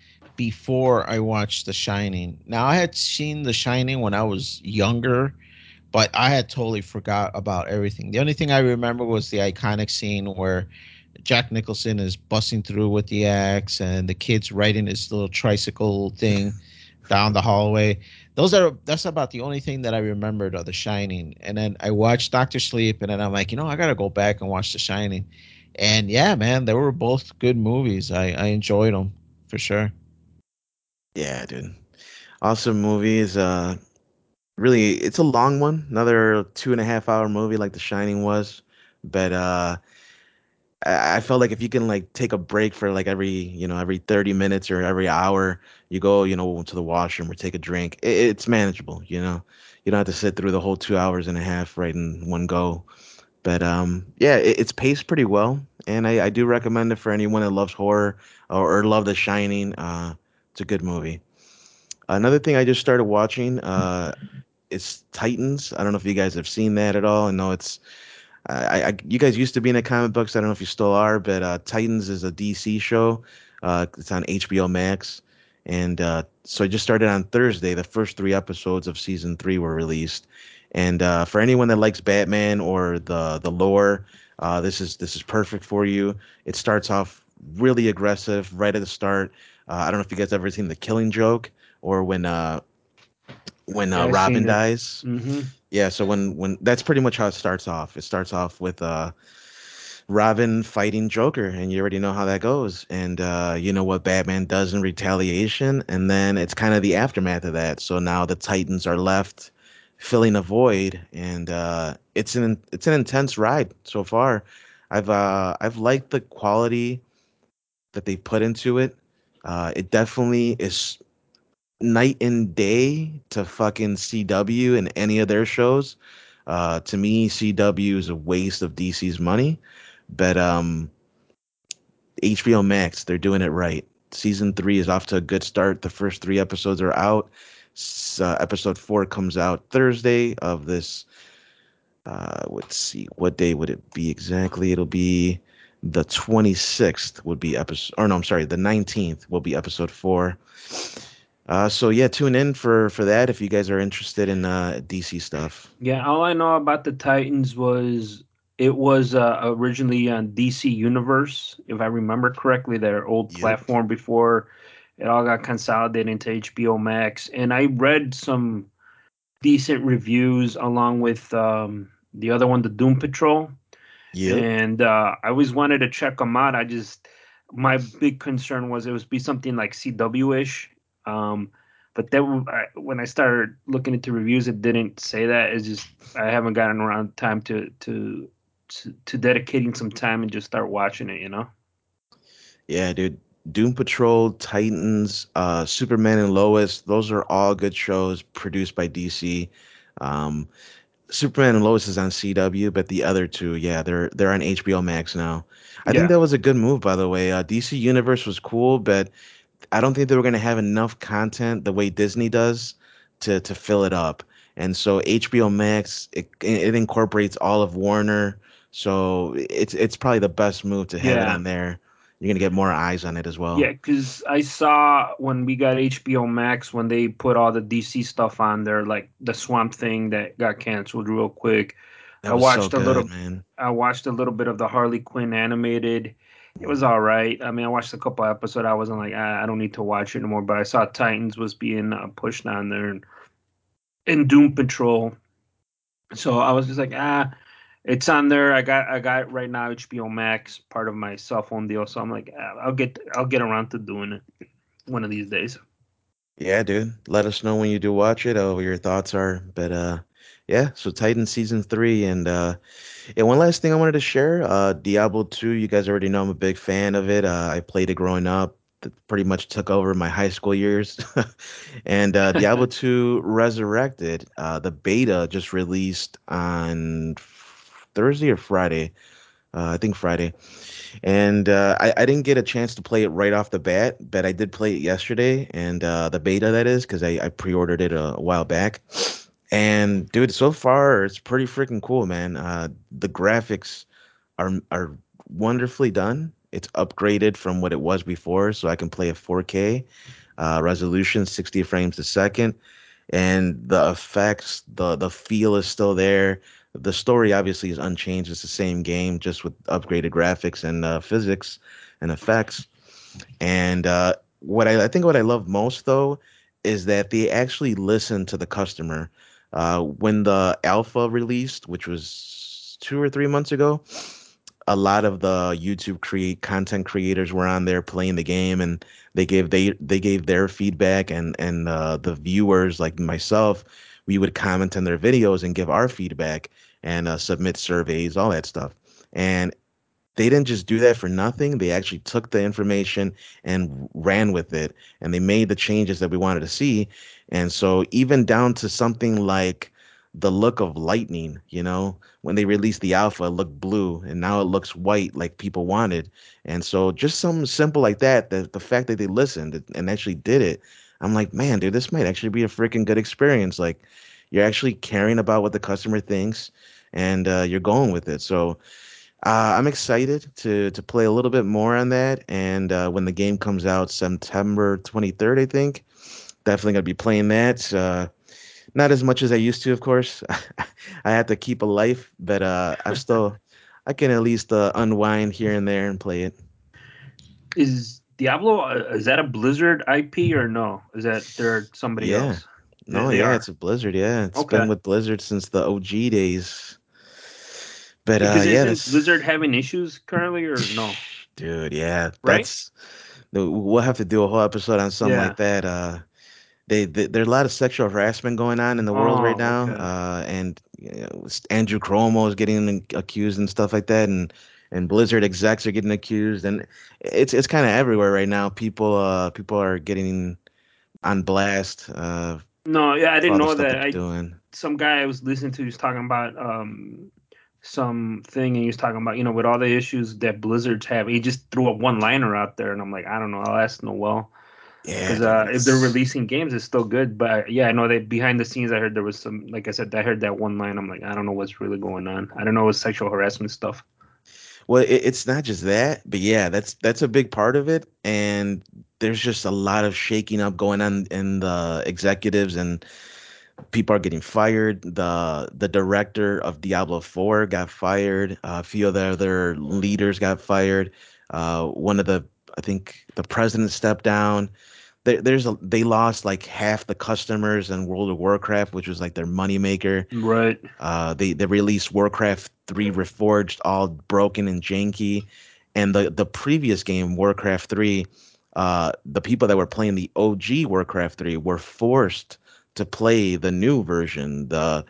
before I watched The Shining. Now, I had seen The Shining when I was younger, but I had totally forgot about everything. The only thing I remember was the iconic scene where Jack Nicholson is busting through with the axe and the kid's riding his little tricycle thing down the hallway. Those are that's about the only thing that I remembered of The Shining. And then I watched Doctor Sleep, and then I'm like, you know, I gotta go back and watch The Shining. And yeah, man, they were both good movies. I I enjoyed them for sure. Yeah, dude. Awesome movies. Uh, really it's a long one, another two and a half hour movie like The Shining was, but uh I, I felt like if you can like take a break for like every you know every thirty minutes or every hour, you go you know to the washroom or take a drink, it, it's manageable. You know, you don't have to sit through the whole two hours and a half right in one go. But um yeah, it, it's paced pretty well, and I, I do recommend it for anyone that loves horror or, or love The Shining. Uh it's a good movie. Another thing I just started watching, uh it's Titans. I don't know if you guys have seen that at all. I know it's I, I you guys used to be in the comic books. I don't know if you still are, but uh, Titans is a D C show. Uh, it's on H B O Max, and uh, so I just started on Thursday. The first three episodes of season three were released, and uh, for anyone that likes Batman or the the lore, uh, this is this is perfect for you. It starts off really aggressive right at the start. Uh, I don't know if you guys ever seen The Killing Joke or when uh, when Yeah, uh, I seen Robin it. dies. Mm-hmm. Yeah, so when when that's pretty much how it starts off. It starts off with uh Robin fighting Joker, and you already know how that goes. And uh, you know what Batman does in retaliation, and then it's kind of the aftermath of that. So now the Titans are left filling a void, and uh, it's an it's an intense ride so far. I've uh, I've liked the quality that they put into it. Uh, it definitely is night and day to fucking C W and any of their shows. Uh, to me, C W is a waste of D C's money, but um, H B O Max, they're doing it right. Season three is off to a good start. The first three episodes are out. S- Uh, episode four comes out Thursday of this. Uh, let's see, what day would it be exactly? It'll be the twenty-sixth. Would be episode, or no, I'm sorry, the nineteenth will be episode four. Uh, so yeah, tune in for for that if you guys are interested in uh, D C stuff. Yeah, all I know about the Titans was it was uh, originally on D C Universe, if I remember correctly, their old Yep. platform before it all got consolidated into H B O Max. And I read some decent reviews along with um, the other one, the Doom Patrol, Yep. and uh, I always wanted to check them out. I just my big concern was it was be something like C W ish. Um, but then I, when I started looking into reviews, it didn't say that. It's just I haven't gotten around time to to to, to dedicating some time and just start watching it. You know. Yeah, dude. Doom Patrol, Titans, uh, Superman and Lois, those are all good shows produced by D C. Um, Superman and Lois is on C W, but the other two, yeah, they're they're on H B O Max now. I think Yeah. that was a good move, by the way. Uh, D C Universe was cool, but I don't think they were going to have enough content the way Disney does to to fill it up. And so H B O Max it it incorporates all of Warner, so it's it's probably the best move to have it Yeah. on there. You're gonna get more eyes on it as Yeah, well. because I saw when we got H B O Max when they put all the D C stuff on there, like the Swamp Thing that got canceled real quick. I That was so watched a good, little, man. I watched a little bit of the Harley Quinn animated. It was all right. I mean, I watched a couple episodes. I wasn't like, ah, I don't need to watch it anymore. But I saw Titans was being uh, pushed on there and, and Doom Patrol. So I was just like, ah, it's on there. I got I got it right now H B O Max, part of my cell phone deal. So I'm like, ah, I'll get I'll get around to doing it one of these days. Yeah, dude. Let us know when you do watch it, uh, what your thoughts are. But uh, yeah. So Titan season three, and uh, yeah, one last thing I wanted to share. Uh, Diablo two. You guys already know I'm a big fan of it. Uh, I played it growing up. That pretty much took over my high school years. And uh, Diablo two Resurrected. Uh, the beta just released on Thursday or Friday. Uh, I think Friday. And uh, I, I didn't get a chance to play it right off the bat, but I did play it yesterday, and uh, the beta that is, because I, I pre-ordered it a, a while back. And dude, so far it's pretty freaking cool, man. Uh, the graphics are are wonderfully done. It's upgraded from what it was before, so I can play a four K uh, resolution, sixty frames a second, and the effects, the the feel is still there. The story obviously is unchanged. It's the same game, just with upgraded graphics and uh, physics and effects. And uh, what I, I think what I love most though is that they actually listen to the customer. Uh, when the alpha released, which was two or three months ago, a lot of the YouTube create content creators were on there playing the game, and they gave they they gave their feedback, and and uh, the viewers like myself, we would comment on their videos and give our feedback and uh, submit surveys, all that stuff. And they didn't just do that for nothing. They actually took the information and ran with it, and they made the changes that we wanted to see. And so, even down to something like the look of lightning, you know, when they released the alpha, it looked blue, and now it looks white, like people wanted. And so, just something simple like that, the, the fact that they listened and actually did it, I'm like, man, dude, this might actually be a freaking good experience. Like, you're actually caring about what the customer thinks, and uh, you're going with it. So, uh, I'm excited to to play a little bit more on that, and uh, when the game comes out September twenty-third, I think, definitely gonna be playing that. Uh, not as much as I used to, of course. I have to keep a life, but uh, I've still I can at least uh, unwind here and there and play it. Is Diablo uh, is that a Blizzard I P or no? Is that they're somebody Yeah, else? They, no, they yeah, are. it's a Blizzard. Yeah, it's Okay. been with Blizzard since the O G days. But uh, Because yeah, isn't that's Blizzard having issues currently or no? dude. Yeah, Right? that's we'll have to do a whole episode on something Yeah. like that. Uh, they, they there's a lot of sexual harassment going on in the world right Oh, now, okay. uh, and you know, Andrew Cuomo is getting accused and stuff like that, and and Blizzard execs are getting accused, and it's it's kind of everywhere right now. People uh people are getting on blast uh No, yeah, I for didn't all the know stuff that. that they're I doing. some guy I was listening to he was talking about um something and he was talking about, you know, with all the issues that Blizzard's have, he just threw a one liner out there and I'm like, I don't know, I'll ask Noel. Yeah, Because dude, uh, if they're it's releasing games, it's still good. But yeah, I know that behind the scenes, I heard there was some, like I said, I heard that one line. I'm like, I don't know what's really going on. I don't know, it's sexual harassment stuff. well, it, it's not just that, but yeah, that's that's a big part of it, and there's just a lot of shaking up going on in the executives, and people are getting fired. The the director of Diablo four got fired. Uh, a few of the other leaders got fired. Uh, one of the I think the president stepped down. There, there's a, they lost like half the customers in World of Warcraft, which was like their moneymaker. Right. Uh, they they released Warcraft three Reforged, all broken and janky, and the the previous game Warcraft three, uh, the people that were playing the O G Warcraft three were forced to play the new version, the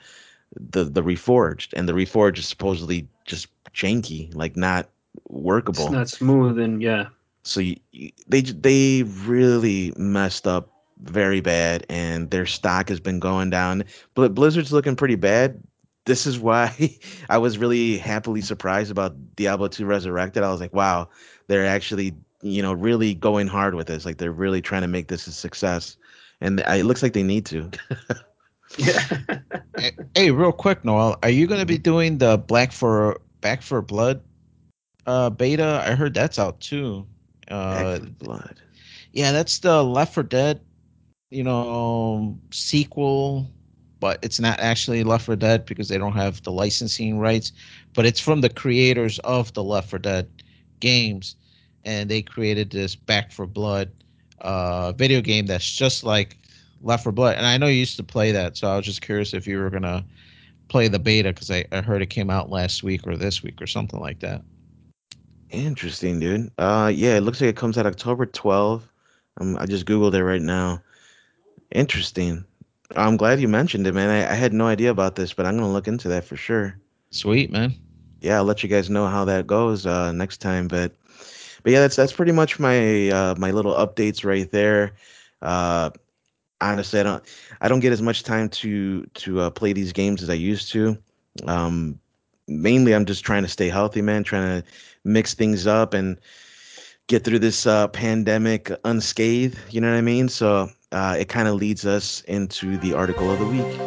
the the reforged, and the reforged is supposedly just janky, like not It's workable. not smooth, and yeah. So you, you, they they really messed up very bad, and their stock has been going down. But Blizzard's looking pretty bad. This is why I was really happily surprised about Diablo two Resurrected. I was like, wow, they're actually, you know, really going hard with this. Like they're really trying to make this a success, and I- it looks like they need to. Yeah. Hey, hey, real quick, Noel, are you going to be doing the Black for Back for Blood uh, beta? I heard that's out too. Back Uh, for Blood. yeah, that's the Left for Dead, you know, sequel, but it's not actually Left for Dead because they don't have the licensing rights. But it's from the creators of the Left for Dead games, and they created this Back for Blood uh, video game that's just like Left for Blood. And I know you used to play that, so I was just curious if you were gonna play the beta because I, I heard it came out last week or this week or something like that. Interesting, dude. Uh, yeah, it looks like it comes out October twelfth. Um, I just googled it right now. Interesting. I'm glad you mentioned it, man. I, I had no idea about this, but I'm gonna look into that for sure. Sweet, man. Yeah, I'll let you guys know how that goes uh, next time. But but yeah, that's that's pretty much my uh, my little updates right there. Uh, Honestly, I don't I don't get as much time to to uh, play these games as I used to. Um, Mainly, I'm just trying to stay healthy, man. Trying to mix things up and get through this uh, pandemic unscathed. You know what I mean? So uh, it kind of leads us into the article of the week.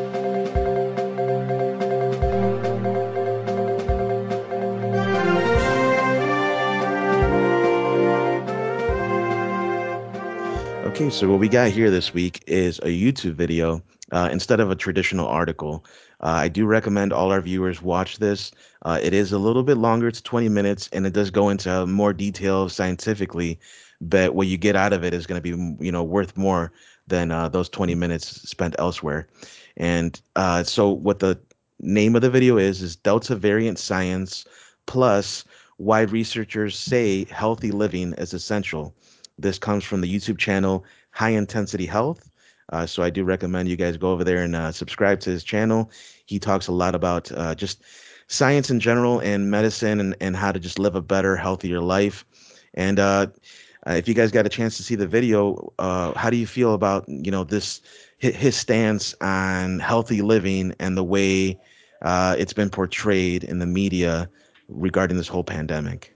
Okay, so what we got here this week is a YouTube video uh, instead of a traditional article. Uh, I do recommend all our viewers watch this. Uh, it is a little bit longer, it's twenty minutes, and it does go into more detail scientifically, but what you get out of it is going to be, you know, worth more than uh, those twenty minutes spent elsewhere. And uh, so what the name of the video is is Delta Variant Science plus Why Researchers Say Healthy Living is Essential. This comes from the YouTube channel High Intensity Health. Uh, so I do recommend you guys go over there and uh, subscribe to his channel. He talks a lot about uh, just science in general and medicine and, and how to just live a better, healthier life. And uh, uh, if you guys got a chance to see the video, uh, how do you feel about you know this his stance on healthy living and the way uh, it's been portrayed in the media regarding this whole pandemic?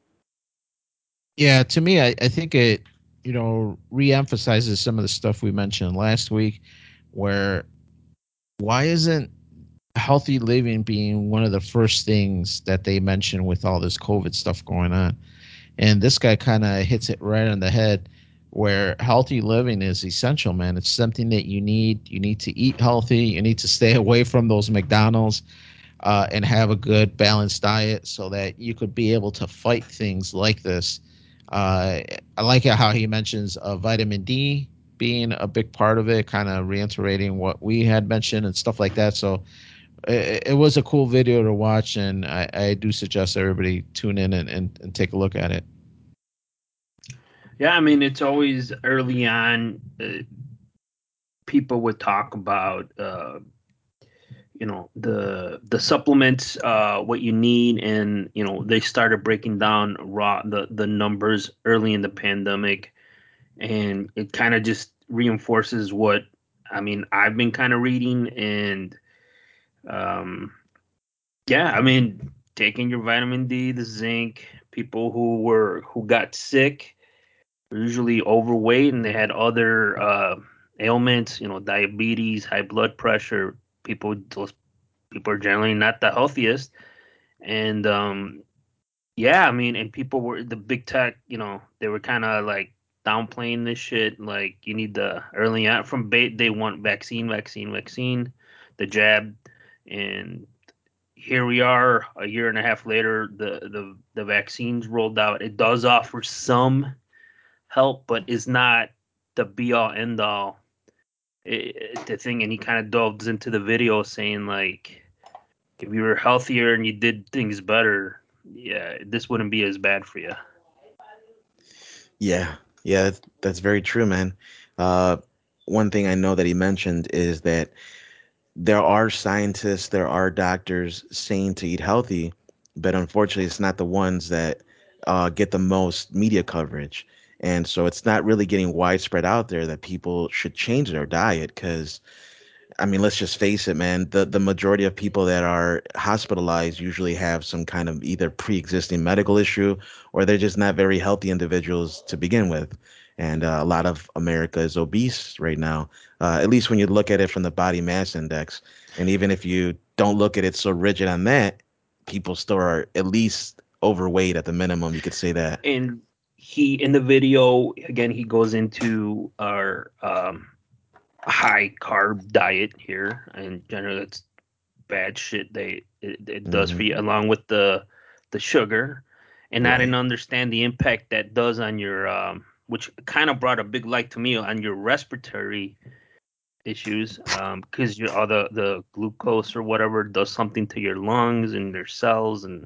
Yeah, to me, I, I think it, you know, reemphasizes some of the stuff we mentioned last week, where why isn't healthy living being one of the first things that they mention with all this COVID stuff going on? And this guy kind of hits it right on the head where healthy living is essential, man. It's something that you need. You need to eat healthy. You need to stay away from those McDonald's uh, and have a good balanced diet so that you could be able to fight things like this. Uh, I like it how he mentions uh, vitamin D being a big part of it, kind of reiterating what we had mentioned and stuff like that. So it, it was a cool video to watch, and I, I do suggest everybody tune in and, and, and take a look at it. Yeah, I mean, it's always early on. Uh, people would talk about, uh, you know, the the supplements, uh, what you need, and you know, they started breaking down raw the the numbers early in the pandemic, and it kind of just reinforces what I mean. I've been kind of reading, and um, yeah, I mean, taking your vitamin D, the zinc. People who were who got sick were usually overweight and they had other uh, ailments, you know, diabetes, high blood pressure. People, those people are generally not the healthiest, and um, yeah, I mean, and people were the big tech, you know, they were kind of like downplaying this shit. Like you need the early on from bait, they want vaccine, vaccine, vaccine, the jab, and here we are a year and a half later. The the the vaccines rolled out. It does offer some help, but is not the be all end all. It, the thing, and he kind of delves into the video saying like, if you were healthier and you did things better, yeah, this wouldn't be as bad for you. Yeah, yeah, that's, that's very true, man. Uh, One thing I know that he mentioned is that there are scientists, there are doctors saying to eat healthy, but unfortunately, it's not the ones that uh, get the most media coverage. And so it's not really getting widespread out there that people should change their diet because I mean, let's just face it, man. The the majority of people that are hospitalized usually have some kind of either pre-existing medical issue or they're just not very healthy individuals to begin with. And uh, a lot of America is obese right now, uh, at least when you look at it from the body mass index. And even if you don't look at it so rigid on that, people still are at least overweight at the minimum. You could say that. And he in the video again, he goes into our um, high carb diet here, and generally that's bad shit. They it, it does Hmm. for you, along with the the sugar, and I didn't Right. understand the impact that does on your um, which kind of brought a big light to me on your respiratory issues, um, because your all the the glucose or whatever does something to your lungs and your cells and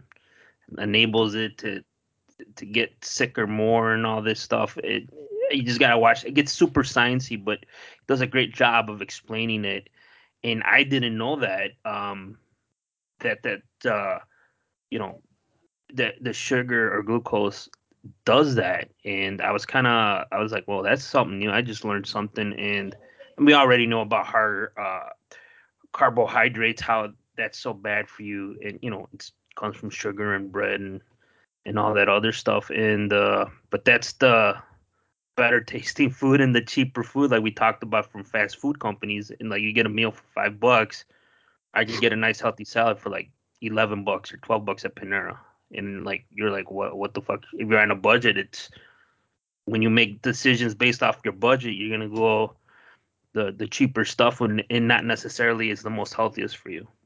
enables it to to get sicker more and all this stuff. It you just gotta watch. It gets super sciencey, but it does a great job of explaining it. And I didn't know that um, that that uh, you know that the sugar or glucose does that. And I was kind of I was like, well, that's something new. I just learned something, and we already know about hard uh, carbohydrates, how that's so bad for you, and you know it comes from sugar and bread and and all that other stuff. And uh, but that's the better tasting food and the cheaper food, like we talked about from fast food companies. And like you get a meal for five bucks, I can get a nice healthy salad for like eleven bucks or twelve bucks at Panera. And like you're like, what what the fuck? If you're on a budget, it's when you make decisions based off your budget, you're gonna go the the cheaper stuff when and not necessarily is the most healthiest for you.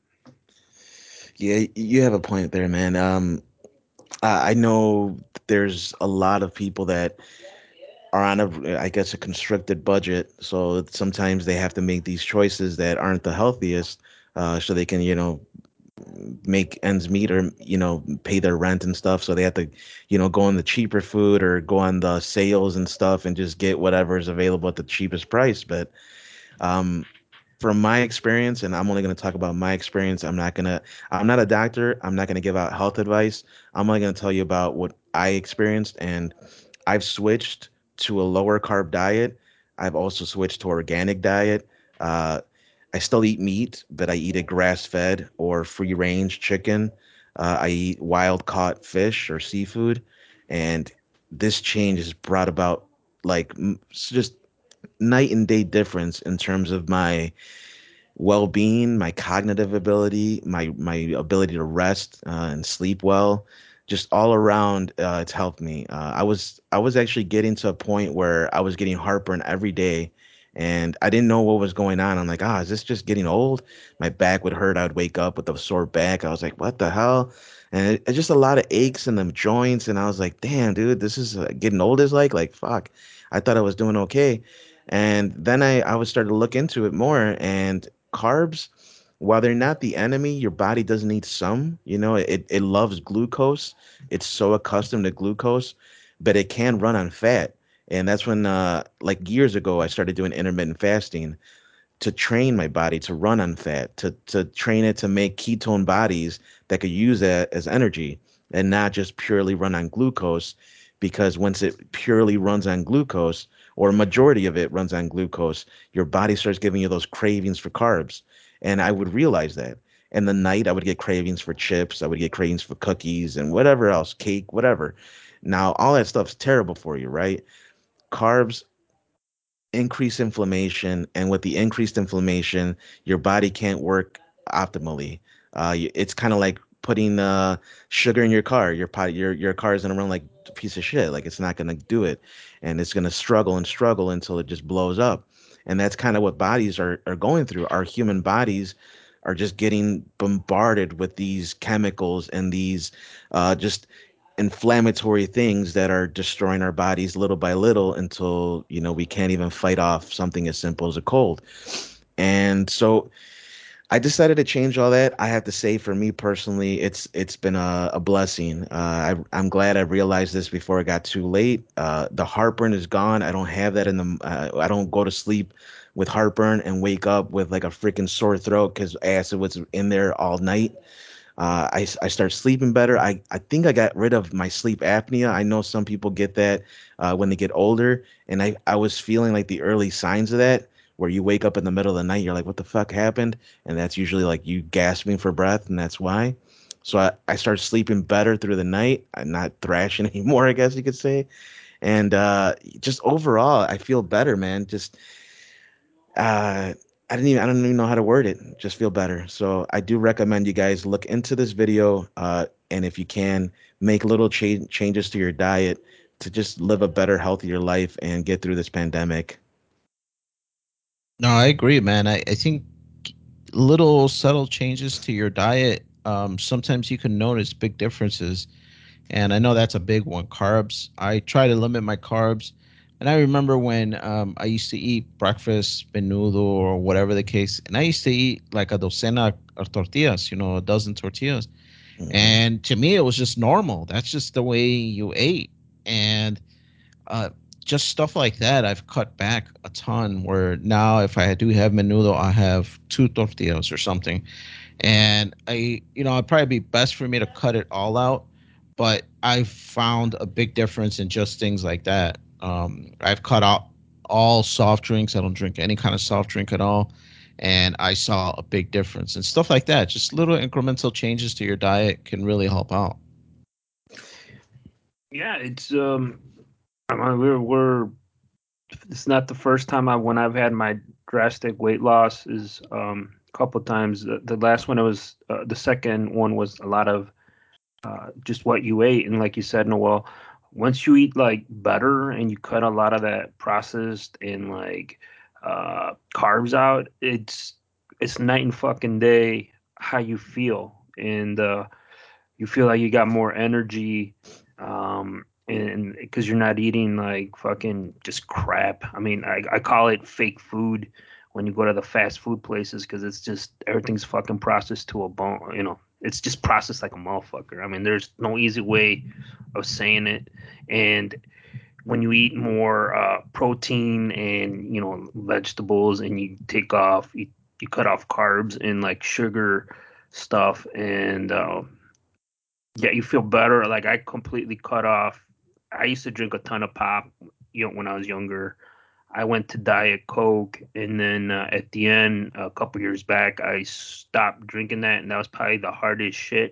Yeah, you have a point there, man. Um, I I know there's a lot of people that are on a, I guess, a constricted budget. So sometimes they have to make these choices that aren't the healthiest, uh, so they can, you know, make ends meet or, you know, pay their rent and stuff. So they have to, you know, go on the cheaper food or go on the sales and stuff and just get whatever is available at the cheapest price. But um, from my experience, and I'm only going to talk about my experience. I'm not going to, I'm not a doctor. I'm not going to give out health advice. I'm only going to tell you about what I experienced. And I've switched to a lower carb diet. I've also switched to organic diet. Uh, I still eat meat, but I eat it grass fed or free range chicken. Uh, I eat wild caught fish or seafood. And this change has brought about like m- just night and day difference in terms of my well-being, my cognitive ability, my my ability to rest uh, and sleep well, just all around, uh, it's helped me. Uh, I was I was actually getting to a point where I was getting heartburn every day, and I didn't know what was going on. I'm like, ah, is this just getting old? My back would hurt. I would wake up with a sore back. I was like, what the hell? And it, it's just a lot of aches in the joints, and I was like, damn, dude, this is uh, getting old. Is like like fuck. I thought I was doing okay. And then I, I was starting to look into it more, and carbs, while they're not the enemy, your body does need some. You know, it, it loves glucose. It's so accustomed to glucose, but it can run on fat. And that's when, uh, like years ago, I started doing intermittent fasting to train my body to run on fat, to to train it to make ketone bodies that could use that as energy and not just purely run on glucose. Because once it purely runs on glucose, or a majority of it runs on glucose, your body starts giving you those cravings for carbs. And I would realize that. In the night, I would get cravings for chips, I would get cravings for cookies and whatever else, cake, whatever. Now, all that stuff's terrible for you, right? Carbs increase inflammation, and with the increased inflammation, your body can't work optimally. Uh, y- it's kind of like putting uh, sugar in your car. Your pot, your your car is gonna run like a piece of shit. Like it's not gonna do it, and it's gonna struggle and struggle until it just blows up. And that's kind of what bodies are are going through. Our human bodies are just getting bombarded with these chemicals and these uh, just inflammatory things that are destroying our bodies little by little until, you know, we can't even fight off something as simple as a cold. And so I decided to change all that. I have to say, for me personally, it's it's been a, a blessing. Uh, I, I'm glad I realized this before it got too late. Uh, the heartburn is gone. I don't have that in the. Uh, I don't go to sleep with heartburn and wake up with like a freaking sore throat because acid was in there all night. Uh, I, I start sleeping better. I, I think I got rid of my sleep apnea. I know some people get that uh, when they get older. And I, I was feeling like the early signs of that, where you wake up in the middle of the night, you're like, what the fuck happened? And that's usually like you gasping for breath, and that's why. So I, I started sleeping better through the night. I'm not thrashing anymore, I guess you could say. And uh, just overall, I feel better, man. Just uh, I didn't even I don't even know how to word it. Just feel better. So I do recommend you guys look into this video, uh, and if you can, make little cha- changes to your diet to just live a better, healthier life and get through this pandemic. No, I agree, man. I, I think little subtle changes to your diet, um, sometimes you can notice big differences. And I know that's a big one. Carbs. I try to limit my carbs. And I remember when um, I used to eat breakfast, menudo, or whatever the case, and I used to eat like a docena of tortillas, you know, a dozen tortillas. Hmm. And to me, it was just normal. That's just the way you ate. And uh, just stuff like that, I've cut back a ton. Where now, if I do have menudo, I have two tortillas or something. And I, you know, it'd probably be best for me to cut it all out. But I've found a big difference in just things like that. Um, I've cut out all soft drinks. I don't drink any kind of soft drink at all. And I saw a big difference and stuff like that. Just little incremental changes to your diet can really help out. Yeah, it's um, I mean, we're we're it's not the first time I when I've had my drastic weight loss is um a couple times. The, the last one it was uh, the second one was a lot of uh, just what you ate. And like you said, Noel, once you eat like better and you cut a lot of that processed and like uh, carbs out, it's it's night and fucking day how you feel. And uh, you feel like you got more energy. Um, and because you're not eating like fucking just crap. I mean, I, I call it fake food when you go to the fast food places because it's just everything's fucking processed to a bone, you know, it's just processed like a motherfucker. I mean, there's no easy way of saying it. And when you eat more uh, protein and you know vegetables, and you take off, you, you cut off carbs and like sugar stuff, and uh, yeah, you feel better. Like I completely cut off. I used to drink a ton of pop, you know, when I was younger. I went to Diet Coke, and then uh, at the end, a couple years back, I stopped drinking that, and that was probably the hardest shit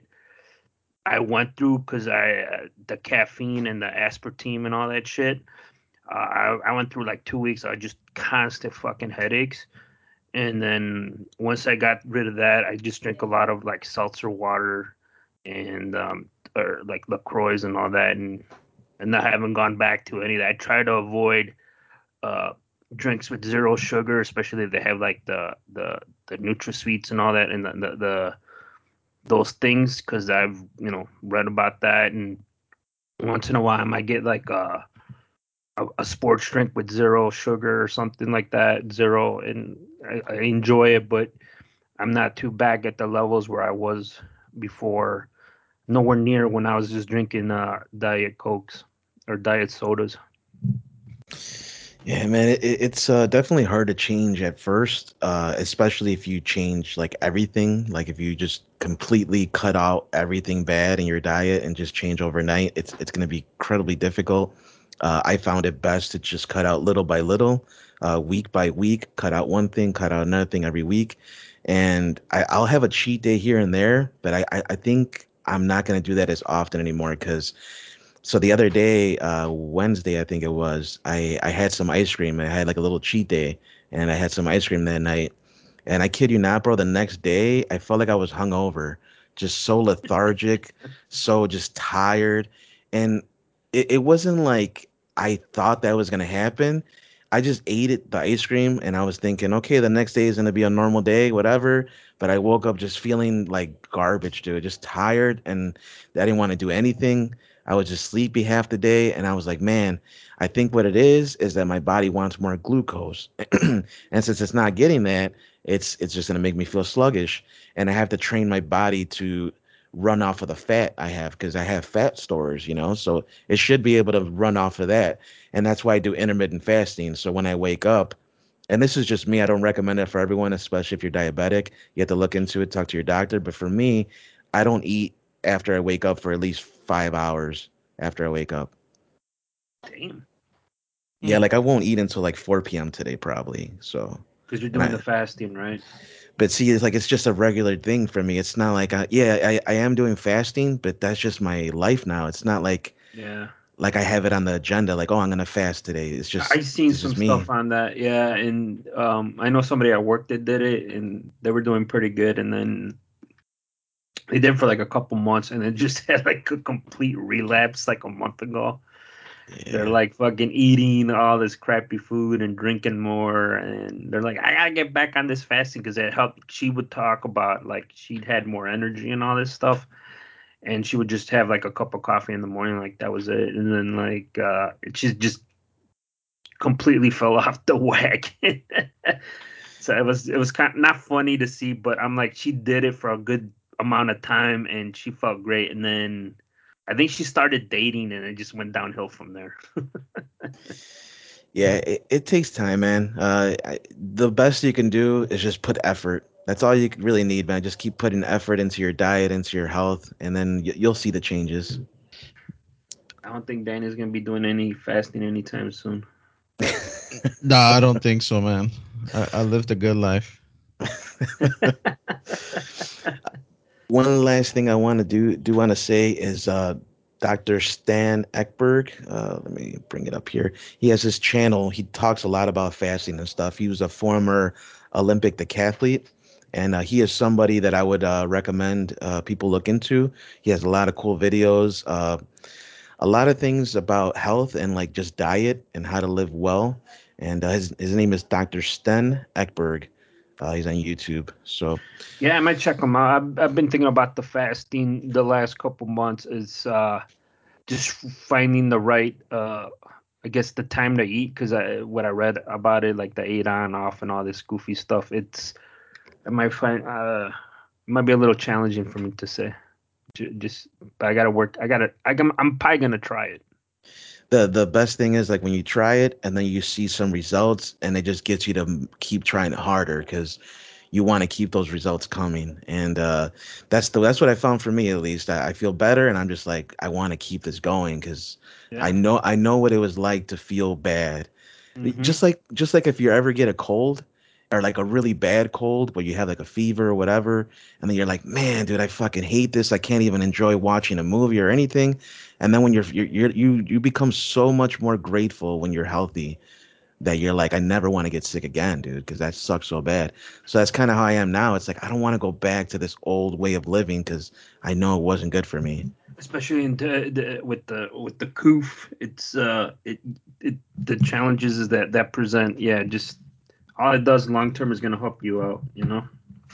I went through because I uh, the caffeine and the aspartame and all that shit. Uh, I I went through like two weeks. I just constant fucking headaches, and then once I got rid of that, I just drink a lot of like seltzer water and um or like LaCroix and all that, and and I haven't gone back to any of that. I try to avoid uh drinks with zero sugar, especially if they have like the the the NutraSweets and all that, and the the, the those things, because I've you know read about that, and once in a while I might get like a, a a sports drink with zero sugar or something like that, zero, and I, I enjoy it, but I'm not too back at the levels where I was before. Nowhere near when I was just drinking uh, diet cokes or diet sodas. Yeah, man, it, it- it's uh, definitely hard to change at first, uh, especially if you change like everything. Like if you just completely cut out everything bad in your diet and just change overnight, it's it's going to be incredibly difficult. Uh, I found it best to just cut out little by little, uh, week by week, cut out one thing, cut out another thing every week, and I, I'll have a cheat day here and there, but I I, I think I'm not going to do that as often anymore because so the other day, uh, Wednesday, I think it was, I, I had some ice cream. I had like a little cheat day, and I had some ice cream that night. And I kid you not, bro, the next day, I felt like I was hungover, just so lethargic, so just tired. And it, it wasn't like I thought that was gonna happen. I just ate it, the ice cream, and I was thinking, okay, the next day is gonna be a normal day, whatever. But I woke up just feeling like garbage, dude, just tired, and I didn't want to do anything. I was just sleepy half the day, and I was like, man, I think what it is is that my body wants more glucose, and since it's not getting that, it's it's just going to make me feel sluggish, and I have to train my body to run off of the fat I have because I have fat stores, you know. So it should be able to run off of that, and that's why I do intermittent fasting. So when I wake up, and this is just me, I don't recommend it for everyone, especially if you're diabetic. You have to look into it, talk to your doctor. But for me, I don't eat after I wake up for at least five hours after I wake up. Damn. Yeah, like I won't eat until like four p m today probably. So, Because you're and doing I, the fasting, right? but see, it's like it's just a regular thing for me. It's not like I, yeah, I, I am doing fasting, but that's just my life now. It's not like Yeah. like I have it on the agenda, like, oh, I'm gonna fast today. It's just I seen this some is me. stuff on that, yeah, and um, I know somebody at work that did it, and they were doing pretty good, and then they did it for like a couple months, and then just had like a complete relapse like a month ago. They're Yeah. like fucking eating all this crappy food and drinking more, and they're like, I gotta get back on this fasting because it helped. She would talk about like she'd had more energy and all this stuff, and she would just have like a cup of coffee in the morning, like that was it, and then like uh, she just completely fell off the wagon. So it was it was kind of not funny to see, but I'm like she did it for a good amount of time and she felt great, and then I think she started dating and it just went downhill from there. Yeah, it, it takes time, man. Uh, I, the best you can do is just put effort. That's all you really need, man. Just keep putting effort into your diet, into your health, and then y- you'll see the changes. I don't think Danny's gonna be doing any fasting anytime soon. No, I don't think so, man. I, I lived a good life. One last thing I want to do do want to say is uh, doctor Stan Ekberg. Uh, let me bring it up here. He has his channel. He talks a lot about fasting and stuff. He was a former Olympic decathlete, and uh, he is somebody that I would uh, recommend uh, people look into. He has a lot of cool videos, uh, a lot of things about health and like just diet and how to live well. And uh, his his name is doctor Sten Ekberg. Uh, he's on YouTube. So Yeah, I might check him out. I've, I've been thinking about the fasting the last couple months. Is uh, just finding the right, uh, I guess, the time to eat. Because I, what I read about it, like the eight on off and all this goofy stuff, it's I might find uh, it might be a little challenging for me to say. Ju- Just, but I gotta work. I gotta. I, am I'm probably gonna try it. the the best thing is like when you try it and then you see some results and it just gets you to m- keep trying it harder because you want to keep those results coming. And uh that's the that's what I found for me, at least. I, I feel better and I'm just like I want to keep this going because i Yeah. know i know what it was like to feel bad. Mm-hmm. Just like just like if you ever get a cold or like a really bad cold where you have like a fever or whatever, and then you're like, man, dude, I fucking hate this. I can't even enjoy watching a movie or anything. And then when you're, you're, you're you you become so much more grateful when you're healthy, that you're like, I never want to get sick again, dude, because that sucks so bad. So that's kind of how I am now. It's like I don't want to go back to this old way of living because I know it wasn't good for me. Especially in the, the with the with the coof, it's uh it it the challenges is that that present. Yeah, just all it does long term is gonna help you out. You know.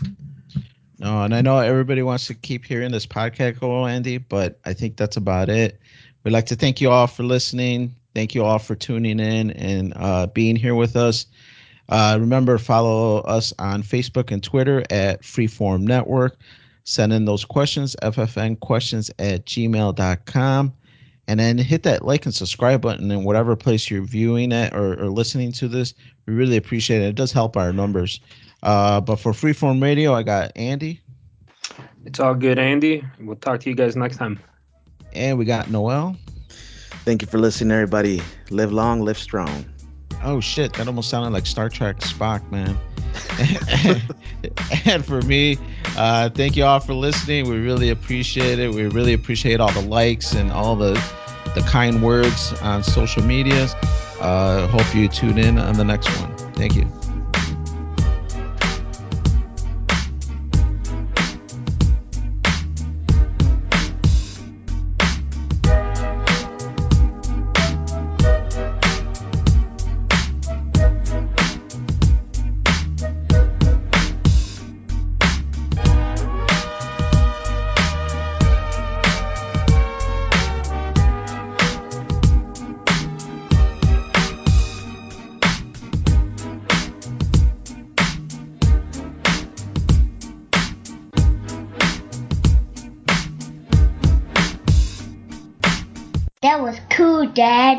No, and I know everybody wants to keep hearing this podcast go, Andy, but I think that's about it. We'd like to thank you all for listening. Thank you all for tuning in and uh, being here with us. Uh, remember, follow us on Facebook and Twitter at Freeform Network. Send in those questions, F F N questions at gmail dot com. And then hit that like and subscribe button in whatever place you're viewing it or, or listening to this. We really appreciate it. It does help our numbers. Uh, but for Freeform Radio, I got Andy It's all good, Andy. We'll talk to you guys next time. and we got Noel. Thank you for listening, everybody. Live long, live strong. Oh shit, that almost sounded like Star Trek Spock, man. And for me, uh, thank you all for listening. We really appreciate it. We really appreciate all the likes and all the the kind words on social medias. Uh, hope you tune in on the next one. Thank you. Dad.